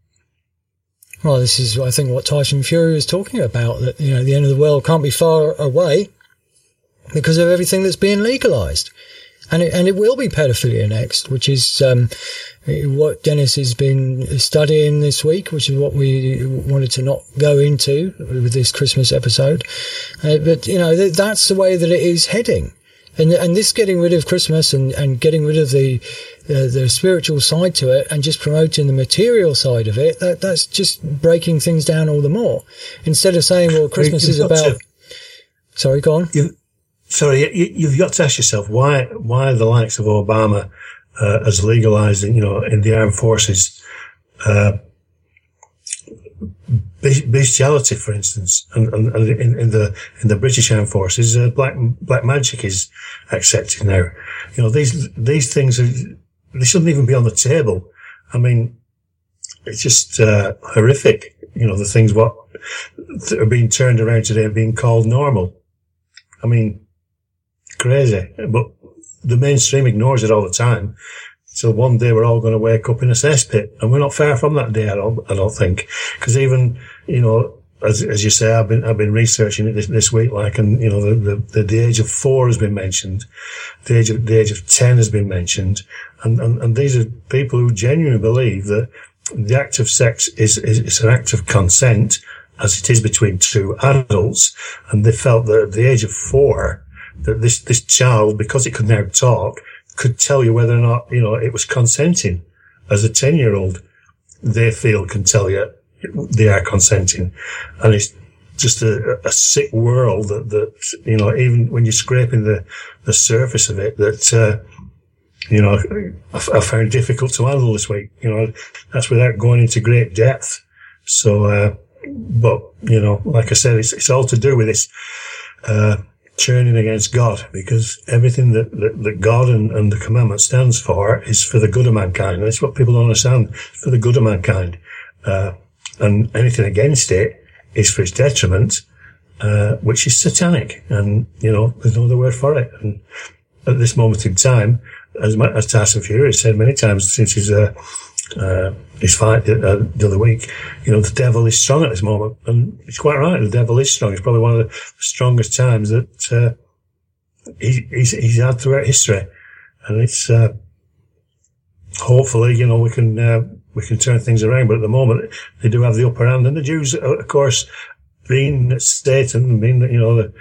Well, this is, I think, what Tyson Fury was talking about, that, you know, the end of the world can't be far away because of everything that's being legalized. And it, and it will be pedophilia next, which is um, what Dennis has been studying this week, which is what we wanted to not go into with this Christmas episode. Uh, but, you know, th- that's the way that it is heading. And and this getting rid of Christmas and, and getting rid of the uh, the spiritual side to it and just promoting the material side of it, that that's just breaking things down all the more. Instead of saying, well, Christmas is about... To, sorry, go on. You, sorry, you, you've got to ask yourself, why why the likes of Obama uh, as legalizing, you know, in the armed forces, uh, bestiality, for instance, and, and, and in, in the in the British Armed Forces, uh, black black magic is accepted now. You know, these these things are, they shouldn't even be on the table. I mean, it's just uh, horrific. You know, the things what that are being turned around today and being called normal. I mean, crazy. But the mainstream ignores it all the time. So one day we're all going to wake up in a cesspit, and we're not far from that day. I don't, I don't think, because even, you know, as as you say, I've been I've been researching it this, this week, like, and you know, the, the the age of four has been mentioned, the age of the age of ten has been mentioned, and and, and these are people who genuinely believe that the act of sex is is, is an act of consent, as it is between two adults, and they felt that at the age of four, that this this child, because it could now talk, could tell you whether or not, you know, it was consenting. As a ten-year-old, they feel can tell you they are consenting. And it's just a, a sick world that, that, you know, even when you're scraping the, the surface of it, that, uh, you know, I, I found difficult to handle this week. You know, that's without going into great depth. So, uh, but, you know, like I said, it's, it's all to do with this, uh, churning against God, because everything that, that, that God and, and the commandment stands for is for the good of mankind. And that's what people don't understand. It's for the good of mankind. Uh, and anything against it is for its detriment, uh, which is satanic. And, you know, there's no other word for it. And at this moment in time, as, as Tyson Fury has said many times since his, uh, uh, his fight uh, the other week, you know, the devil is strong at this moment. And it's quite right. The devil is strong. It's probably one of the strongest times that, uh, he, he's, he's had throughout history. And it's, uh, hopefully, you know, we can, uh, we can turn things around. But at the moment, they do have the upper hand. And the Jews, of course, being Satan, being, you know, the,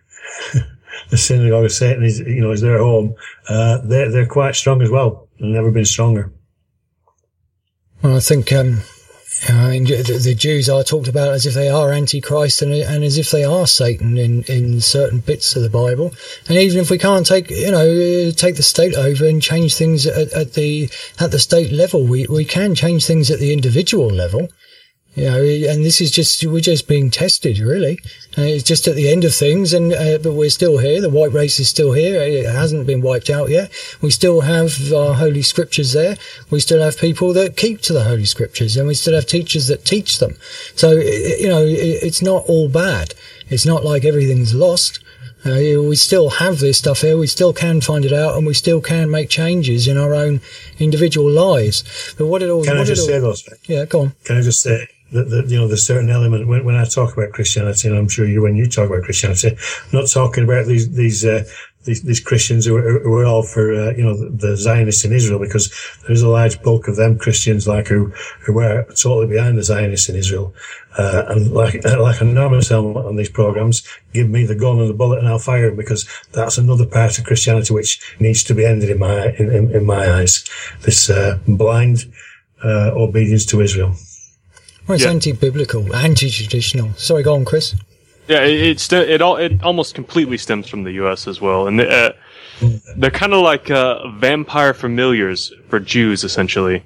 the synagogue of Satan is, you know, is their home. Uh, they're, they're quite strong as well. They've never been stronger. Well, I think um, uh, the, the Jews are talked about as if they are Antichrist and, and as if they are Satan in, in certain bits of the Bible. And even if we can't take, you know, take the state over and change things at, at the at the state level, we we can change things at the individual level. You know, and this is just, we're just being tested, really. Uh, it's just at the end of things, and uh, but we're still here. The white race is still here. It hasn't been wiped out yet. We still have our holy scriptures there. We still have people that keep to the holy scriptures, and we still have teachers that teach them. So, you know, it's not all bad. It's not like everything's lost. Uh, we still have this stuff here. We still can find it out, and we still can make changes in our own individual lives. But what it all... Can what I just it all, say those? Yeah, go on. Can I just say... That, that, you know, there's certain element when, when I talk about Christianity, and I'm sure you, when you talk about Christianity, I'm not talking about these, these, uh, these, these Christians who are, who are all for, uh, you know, the, the Zionists in Israel, because there's a large bulk of them Christians, like, who, who are totally behind the Zionists in Israel. Uh, and like, like an enormous element on these programs, give me the gun and the bullet and I'll fire it, because that's another part of Christianity which needs to be ended in my, in, in, in my eyes. This, uh, blind, uh, obedience to Israel. Well, it's yeah. anti-biblical, anti-traditional. Sorry, go on, Chris. Yeah, it it, st- it all it almost completely stems from the U S as well, and they, uh, they're kind of like uh, vampire familiars for Jews, essentially.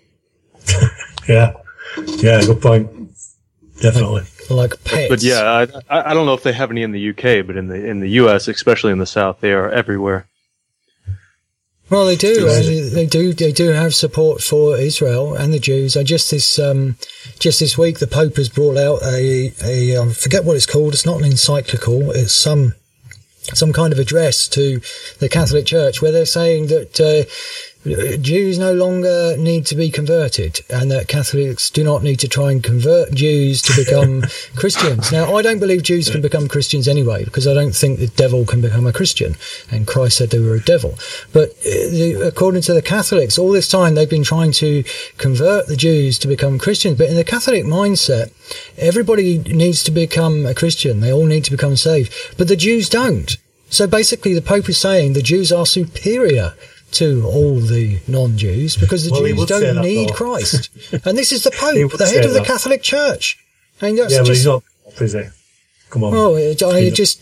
yeah, yeah, good point. Definitely. Like, like pets. But yeah, I I don't know if they have any in the U K, but in the in the U S, especially in the South, they are everywhere. Well, they do. Uh, they do. They do have support for Israel and the Jews. I just this um, just this week, the Pope has brought out a a I forget what it's called. It's not an encyclical. It's some some kind of address to the Catholic Church where they're saying that uh, Jews no longer need to be converted, and that Catholics do not need to try and convert Jews to become Christians. Now, I don't believe Jews can become Christians anyway, because I don't think the devil can become a Christian, and Christ said they were a devil. But uh, according to the Catholics, all this time they've been trying to convert the Jews to become Christians. But in the Catholic mindset, everybody needs to become a Christian. They all need to become saved. But the Jews don't. So basically, the Pope is saying the Jews are superior to all the non-Jews, because the well, Jews don't need though. Christ. And this is the Pope, the head of the that. Catholic Church. And that's yeah, but just, he's not, is he? Come on. Well, it, I just,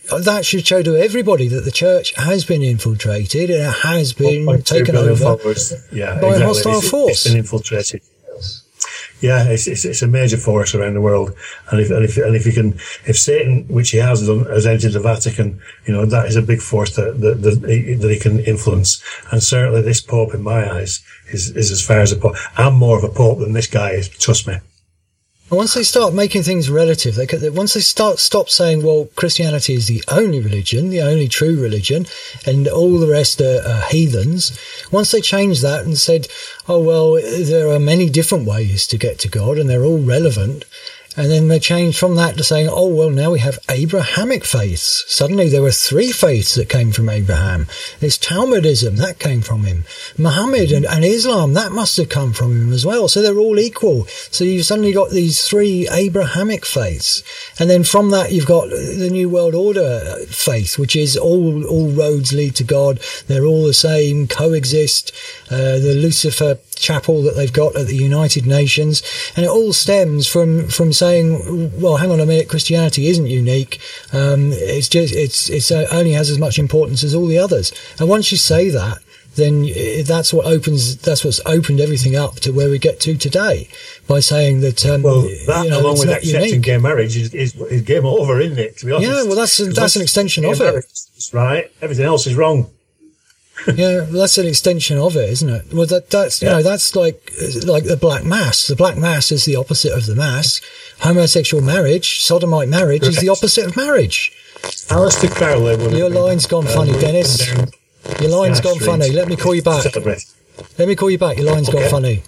that should show to everybody that the church has been infiltrated and it has been one point two taken billion over followers. Yeah, by exactly. a hostile it's, force. It's been infiltrated. Yeah, it's, it's it's a major force around the world, and if and if and if you can, if Satan, which he has done, has entered the Vatican, you know that is a big force that that that he, that he can influence. And certainly, this Pope, in my eyes, is is as far as a Pope. I'm more of a Pope than this guy is. Trust me. Once they start making things relative, they could, once they start stop saying, well, Christianity is the only religion, the only true religion, and all the rest are, are heathens. Once they change that and said, oh, well, there are many different ways to get to God and they're all relevant. And then they changed from that to saying, oh, well, now we have Abrahamic faiths. Suddenly there were three faiths that came from Abraham. There's Talmudism, that came from him. Muhammad and, and Islam, that must have come from him as well. So they're all equal. So you've suddenly got these three Abrahamic faiths. And then from that, you've got the New World Order faith, which is all, all roads lead to God. They're all the same, coexist. Uh, the Lucifer chapel that they've got at the United Nations, and it all stems from from saying, well, hang on a minute, Christianity isn't unique. Um, it's just it's it's uh, only has as much importance as all the others. And once you say that, then that's what opens that's what's opened everything up to where we get to today by saying that. Um, well, that you know, along it's with not accepting unique. gay marriage is, is, is game over, isn't it? To be honest. Yeah, well, that's that's an extension of it. Right, everything else is wrong. Yeah, well, that's an extension of it, isn't it? Well, that, that's, you yeah. know, that's like, like the Black Mass. The Black Mass is the opposite of the Mass. Homosexual marriage, sodomite marriage Correct. is the opposite of marriage. Alistair Crowley. would Your have been, line's gone uh, funny, would have Dennis. been down Your line's Sky gone Street funny. Let me call you back. Celebrate. Let me call you back. Your line's Okay. gone funny.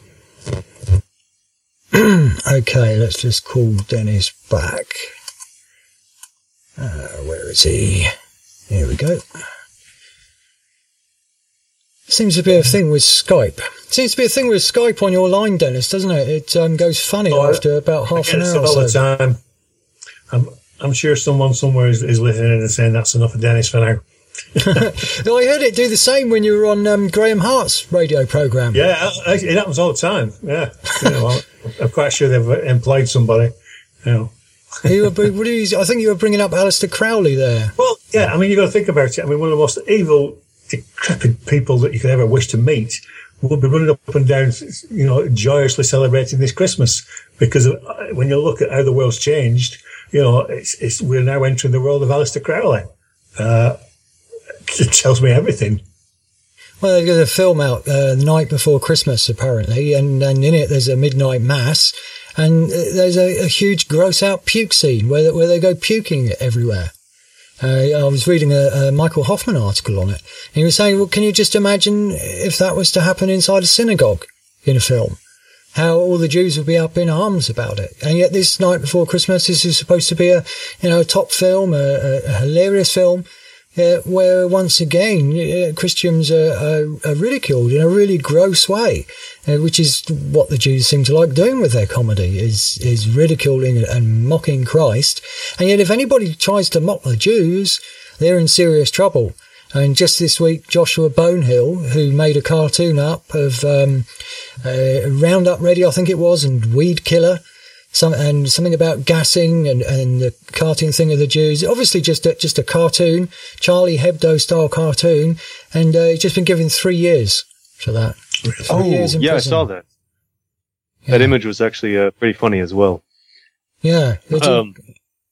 Okay, let's just call Dennis back. Uh, where is he? Here we go. Seems to be a thing with Skype. Seems to be a thing with Skype on your line, Dennis, doesn't it? It um, goes funny Oh, after about half I an get hour it or all so. the time. I'm, I'm sure someone somewhere is, is listening and saying that's enough of Dennis for now. No, I heard it do the same when you were on um, Graham Hart's radio programme. Yeah, I, I, it happens all the time. Yeah, you know, I'm, I'm quite sure they've employed somebody. You know. You were, what are you, I think you were bringing up Alistair Crowley there. Well, yeah, I mean, you've got to think about it. I mean, one of the most evil, decrepit people that you could ever wish to meet would be running up and down, you know, joyously celebrating this Christmas. Because when you look at how the world's changed, you know, it's, it's we're now entering the world of Alistair Crowley. Uh, it tells me everything. Well, they've got a film out uh, the night before Christmas, apparently, and, and in it there's a midnight mass, and there's a, a huge gross-out puke scene where where they go puking everywhere. Uh, I was reading a, a Michael Hoffman article on it, and he was saying, well, can you just imagine if that was to happen inside a synagogue in a film? How all the Jews would be up in arms about it. And yet this night before Christmas, this is supposed to be a, you know, a top film, a, a, a hilarious film, Uh, where once again uh, Christians are, are, are ridiculed in a really gross way, uh, which is what the Jews seem to like doing with their comedy, is is ridiculing and mocking Christ. And yet if anybody tries to mock the Jews, they're in serious trouble. And just this week, Joshua Bonehill, who made a cartoon up of um, uh, Roundup Ready, I think it was, and Weed Killer, Some, and something about gassing and, and the cartoon thing of the Jews. Obviously just a, just a cartoon, Charlie Hebdo style cartoon, and uh, he's just been given three years for that. Three Oh, years in yeah, prison. I saw that. Yeah. That image was actually uh, pretty funny as well. Yeah. It's a- Um,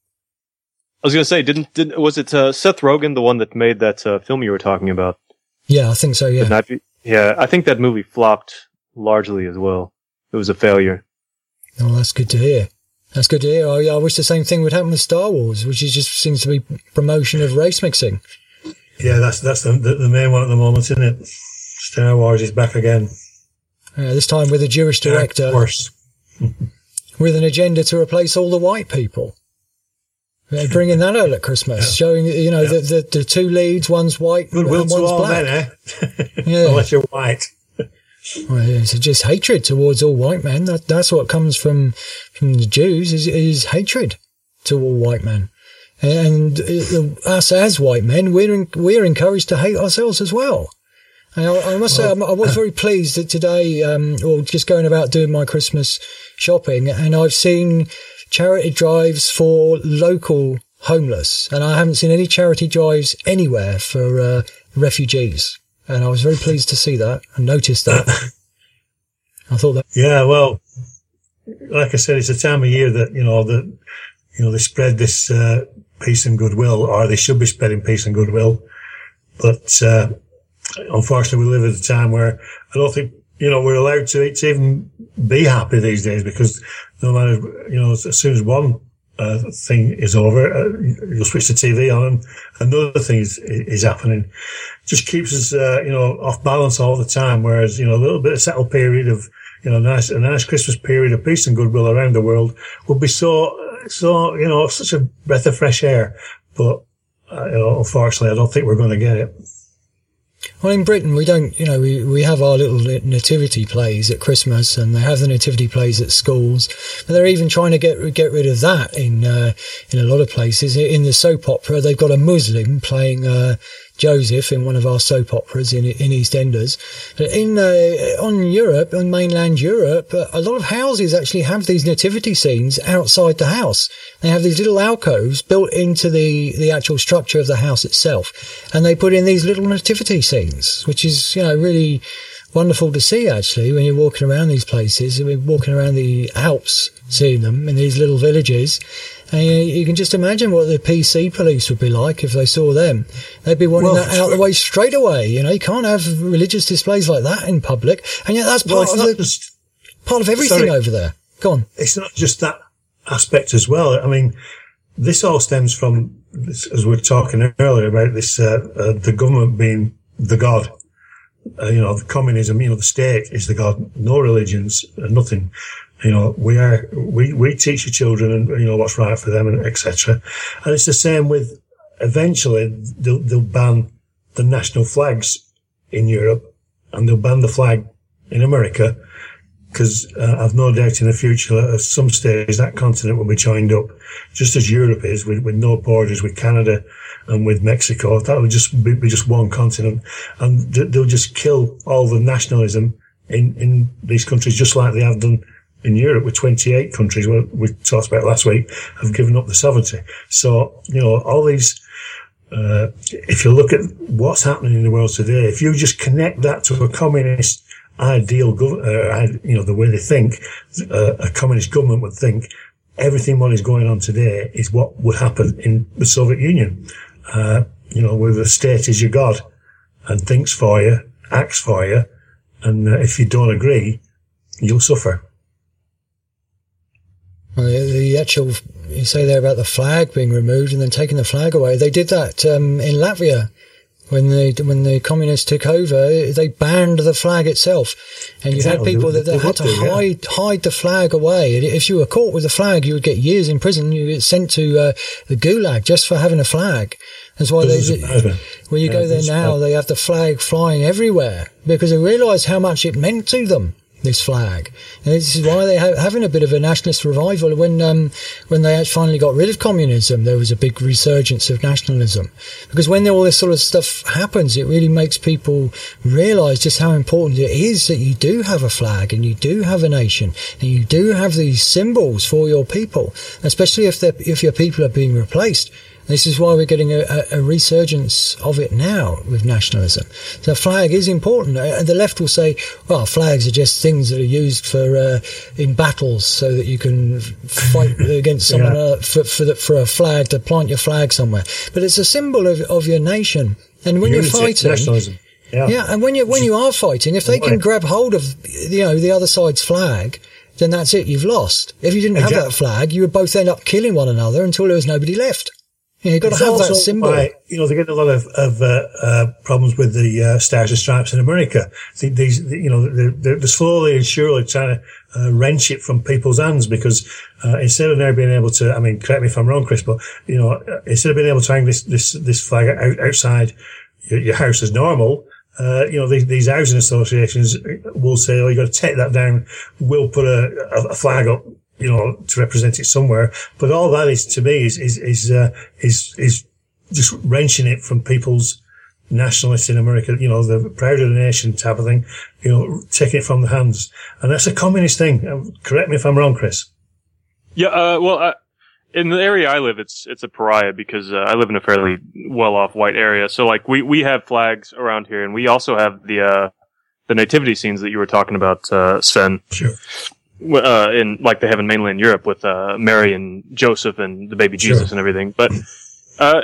I was going to say, didn't, didn't was it uh, Seth Rogen, the one that made that uh, film you were talking about? yeah, I think so, The yeah. Night Be- yeah, I think that movie flopped largely as well. It was a failure. Oh, that's good to hear. That's good to hear. I, I wish the same thing would happen with Star Wars, which is just seems to be promotion of race mixing. Yeah, that's that's the, the, the main one at the moment, isn't it? Star Wars is back again. Uh, this time with a Jewish director, Of course. with an agenda to replace all the white people. They're bringing that out at Christmas, Yeah. showing, you know, Yeah. the, the, the two leads, one's white Goodwill and to one's all black. men, eh? Yeah. Unless you're white. Well, it's just hatred towards all white men. That, that's what comes from, from the Jews is, is hatred to all white men. And uh, us as white men, we're, in, we're encouraged to hate ourselves as well. And I, I must say, I was very pleased that today, um, or just going about doing my Christmas shopping, and I've seen charity drives for local homeless, and I haven't seen any charity drives anywhere for uh, refugees. And I was very pleased to see that and notice that. I thought that. Yeah, well, like I said, it's a time of year that, you know, that, you know, they spread this, uh, peace and goodwill, or they should be spreading peace and goodwill. But, uh, unfortunately we live at a time where I don't think, you know, we're allowed to, to even be happy these days, because no matter, you know, as soon as one, uh, thing is over, uh, you'll switch the T V on and another thing is, is happening. Just keeps us, uh, you know, off balance all the time. Whereas, you know, a little bit of settled period of, you know, nice, a nice Christmas period of peace and goodwill around the world would be so, so, you know, such a breath of fresh air. But, uh, you know, unfortunately, I don't think we're going to get it. Well, in Britain, we don't, you know, we, we have our little nativity plays at Christmas, and they have the nativity plays at schools. But they're even trying to get get rid of that in uh, in a lot of places. In the soap opera, they've got a Muslim playing uh, Joseph in one of our soap operas in in EastEnders. But in uh, on Europe, on mainland Europe, uh, a lot of houses actually have these nativity scenes outside the house. They have these little alcoves built into the the actual structure of the house itself, and they put in these little nativity scenes, which is, you know, really wonderful to see, actually, when you're walking around these places. I mean, walking around the Alps, seeing them in these little villages. And you, you can just imagine what the P C police would be like if they saw them. They'd be wanting well, that out of the way straight away. You know, you can't have religious displays like that in public. And yet that's part, well, of, the, just, part of everything sorry, over there. Go on. It's not just that aspect as well. I mean, this all stems from, as we were talking earlier about this, uh, uh, the government being the God. Uh, you know, the communism, you know, the state is the God. No religions, uh, nothing. You know, we are, we, we teach the children and, you know, what's right for them and et cetera. And it's the same with, eventually, they'll, they'll ban the national flags in Europe, and they'll ban the flag in America, because uh, I've no doubt in the future, at some stage, that continent will be joined up, just as Europe is, with, with no borders with Canada and with Mexico. That will just be, be just one continent, and they'll just kill all the nationalism in, in these countries, just like they have done in Europe with twenty-eight countries, what we talked about last week, have given up the sovereignty. So, you know, all these, uh, if you look at what's happening in the world today, if you just connect that to a communist ideal, gov- uh, you know, the way they think, uh, a communist government would think, everything what is going on today is what would happen in the Soviet Union. Uh, you know, where the state is your God and thinks for you, acts for you, and uh, if you don't agree, you'll suffer. Well, the actual, you say there about the flag being removed and then taking the flag away. They did that um, in Latvia when the when the communists took over. They banned the flag itself, and you exactly. had people that, that had to do, hide yeah. hide the flag away. And if you were caught with the flag, you would get years in prison. You get sent to uh, the Gulag just for having a flag. That's why they, when you yeah, go there now, they have the flag flying everywhere because they realised how much it meant to them. This flag, and this is why they're ha- having a bit of a nationalist revival. When um, when they finally got rid of communism, there was a big resurgence of nationalism. Because when all this sort of stuff happens, it really makes people realise just how important it is that you do have a flag and you do have a nation and you do have these symbols for your people, especially if they're, if your people are being replaced. This is why we're getting a, a resurgence of it now with nationalism. So flag is important. And the left will say, well, flags are just things that are used for uh, in battles so that you can fight against someone yeah. uh, for for, the, for a flag, to plant your flag somewhere. But it's a symbol of, of your nation. And when Unity, you're fighting... Nationalism. Yeah. yeah, and when you when you are fighting, if they can grab hold of, you know, the other side's flag, then that's it, you've lost. If you didn't exactly. have that flag, you would both end up killing one another until there was nobody left. Yeah, you've got it's to have that symbol. Why, you know, they get a lot of, of uh, uh, problems with the uh, Stars and Stripes in America. These, you know, they're, they're slowly and surely trying to uh, wrench it from people's hands because uh, instead of now being able to, I mean, correct me if I'm wrong, Chris, but, you know, instead of being able to hang this this, this flag out, outside your, your house as normal, uh, you know, these, these housing associations will say, oh, you've got to take that down. We'll put a, a flag up, you know, to represent it somewhere. But all that is, to me, is, is, is, uh, is, is just wrenching it from people's nationalists in America, you know, the proud of the nation type of thing, you know, taking it from the hands. And that's a communist thing. Correct me if I'm wrong, Chris. Yeah, uh, well, uh, in the area I live, it's it's a pariah because uh, I live in a fairly well-off white area. So like we, we have flags around here, and we also have the uh, the nativity scenes that you were talking about, uh, Sven. Sure. Uh, in like they have in mainland Europe with uh, Mary and Joseph and the baby Jesus Sure. and everything. But uh,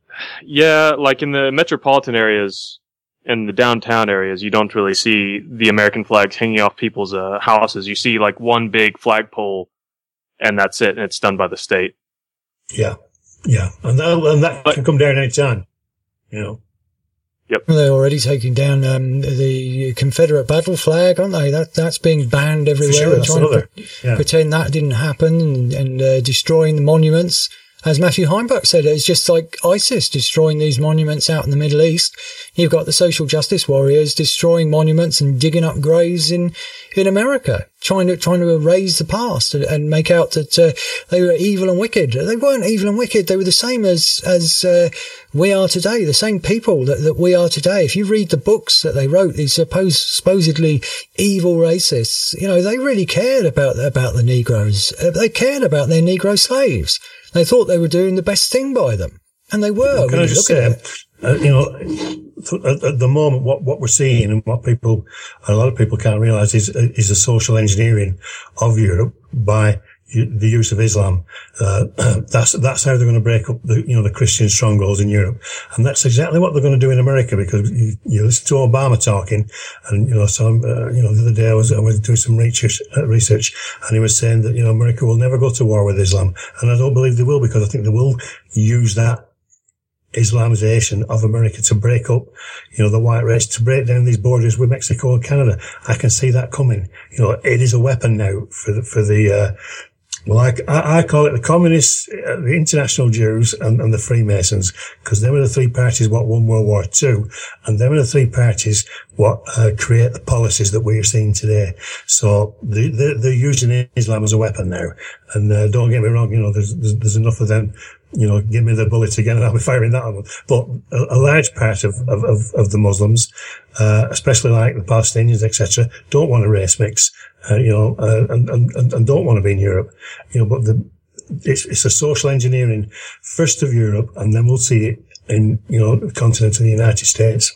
yeah, like in the metropolitan areas and the downtown areas, you don't really see the American flags hanging off people's uh, houses. You see like one big flagpole, and that's it, and it's done by the state. Yeah, yeah, and that, and that But- can come down any time, you know. Well, they're already taking down um, the Confederate battle flag, aren't they? That that's being banned everywhere. For sure, They're that's trying to another. pre- Yeah. pretend that didn't happen and, and uh, destroying the monuments. As Matthew Heimbach said, it's just like ISIS destroying these monuments out in the Middle East. You've got the social justice warriors destroying monuments and digging up graves in, in America, trying to, trying to erase the past and, and make out that, uh, they were evil and wicked. They weren't evil and wicked. They were the same as, as, uh, we are today, the same people that, that we are today. If you read the books that they wrote, these supposed, supposedly evil racists, you know, they really cared about, about the Negroes. They cared about their Negro slaves. They thought they were doing the best thing by them. And they were. Can when I you just look say, at it. uh, you know, th- at, at the moment, what, what we're seeing and what people, a lot of people can't realise is, is the social engineering of Europe by u- the use of Islam. Uh, that's, that's how they're going to break up the, you know, the Christian strongholds in Europe. And that's exactly what they're going to do in America, because you, you listen to Obama talking, and, you know, so, uh, you know, the other day I was, I was doing some research, uh, research, and he was saying that, you know, America will never go to war with Islam. And I don't believe they will, because I think they will use that Islamization of America to break up, you know, the white race, to break down these borders with Mexico and Canada. I can see that coming. You know, it is a weapon now for the, for the, uh, well, I, I call it the communists, uh, the international Jews, and, and the Freemasons, because they were the three parties what won World War Two, and they were the three parties what uh, create the policies that we are seeing today. So they, they're, they're using Islam as a weapon now. And uh, don't get me wrong, you know, there's, there's there's enough of them. You know, give me the bullets again and I'll be firing that on them. But a, a large part of, of, of, of the Muslims, uh, especially like the Palestinians, et cetera, don't want a race mix, uh, you know, uh, and, and, and don't want to be in Europe. You know, but the, it's, it's a social engineering first of Europe, and then we'll see it in, you know, the continent of the United States.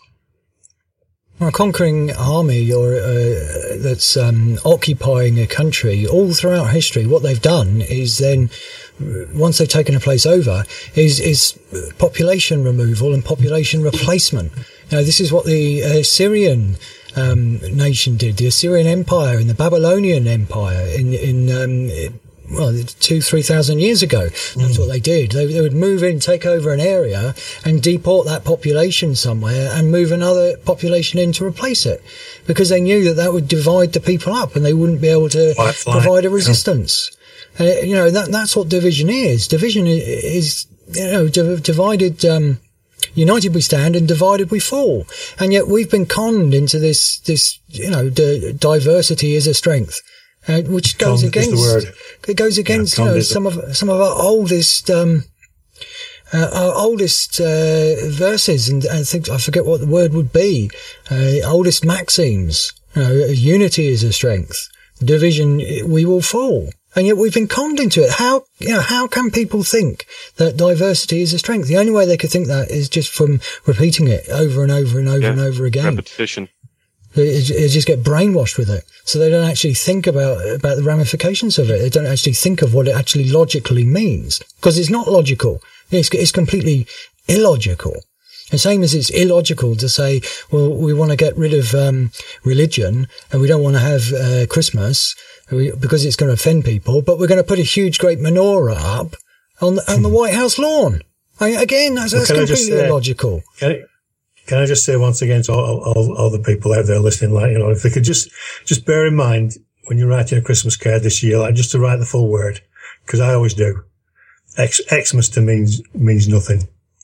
A conquering army or uh, that's um, occupying a country all throughout history, what they've done is then, once they've taken a place over, is is population removal and population replacement. Now, this is what the Assyrian um, nation did, the Assyrian Empire and the Babylonian Empire in in um, well, two, three thousand years ago. That's mm. what they did. They, they would move in, take over an area and deport that population somewhere and move another population in to replace it, because they knew that that would divide the people up and they wouldn't be able to provide a resistance. Yeah. Uh, you know, that, that's what division is. Division is, you know, div- divided, um, united we stand and divided we fall. And yet we've been conned into this, this, you know, d- diversity is a strength. Uh, which goes Con against, is the word. It goes against, yeah, you know, some of, some of our oldest, um, uh, our oldest, uh, verses, and I think, I forget what the word would be, uh, oldest maxims. You know, unity is a strength. Division, we will fall. And yet we've been conned into it. How, you know, how can people think that diversity is a strength? The only way they could think that is just from repeating it over and over and over yeah, and over again. Repetition. They just get brainwashed with it. So they don't actually think about, about the ramifications of it. They don't actually think of what it actually logically means. Because it's not logical. It's, it's completely illogical. The same as it's illogical to say, well, we want to get rid of um, religion and we don't want to have uh, Christmas because it's going to offend people, but we're going to put a huge, great menorah up on the, on the White House lawn. I, again, that's, that's well, completely say, illogical. Can I, can I just say once again to all, all, all the people out there listening, like, you know, if they could just, just bear in mind when you're writing a Christmas card this year, like, just to write the full word, because I always do. X, Xmas to means, means nothing.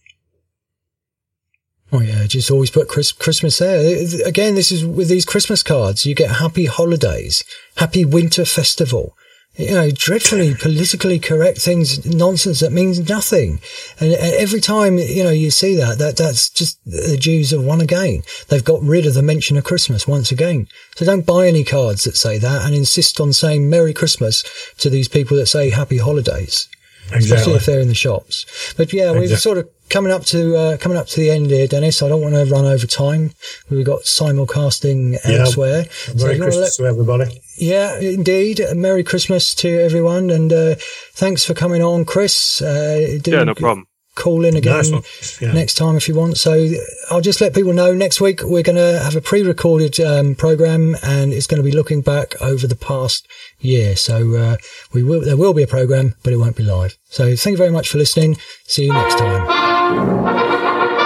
Oh yeah, just always put Chris, Christmas there. Again, this is with these Christmas cards, you get happy holidays, happy winter festival. You know, dreadfully politically correct things, nonsense that means nothing. And, and every time, you know, you see that, that, that's just the Jews have won again. They've got rid of the mention of Christmas once again. So don't buy any cards that say that and insist on saying Merry Christmas to these people that say Happy Holidays. especially Exactly. if they're in the shops. But yeah, we've Exactly. sort of coming up to uh, coming up to the end here, Dennis. I don't want to run over time. We've got simulcasting Yeah. elsewhere. So Merry if you wanna Christmas to everybody. let- yeah, indeed. Merry Christmas to everyone, and uh, thanks for coming on, Chris. Uh, do Yeah, no problem. Call in again Nice one. Yeah. next time if you want. So I'll just let people know next week we're going to have a pre-recorded um, program, and it's going to be looking back over the past year. So uh, we will there will be a program, but it won't be live. So thank you very much for listening. See you next time.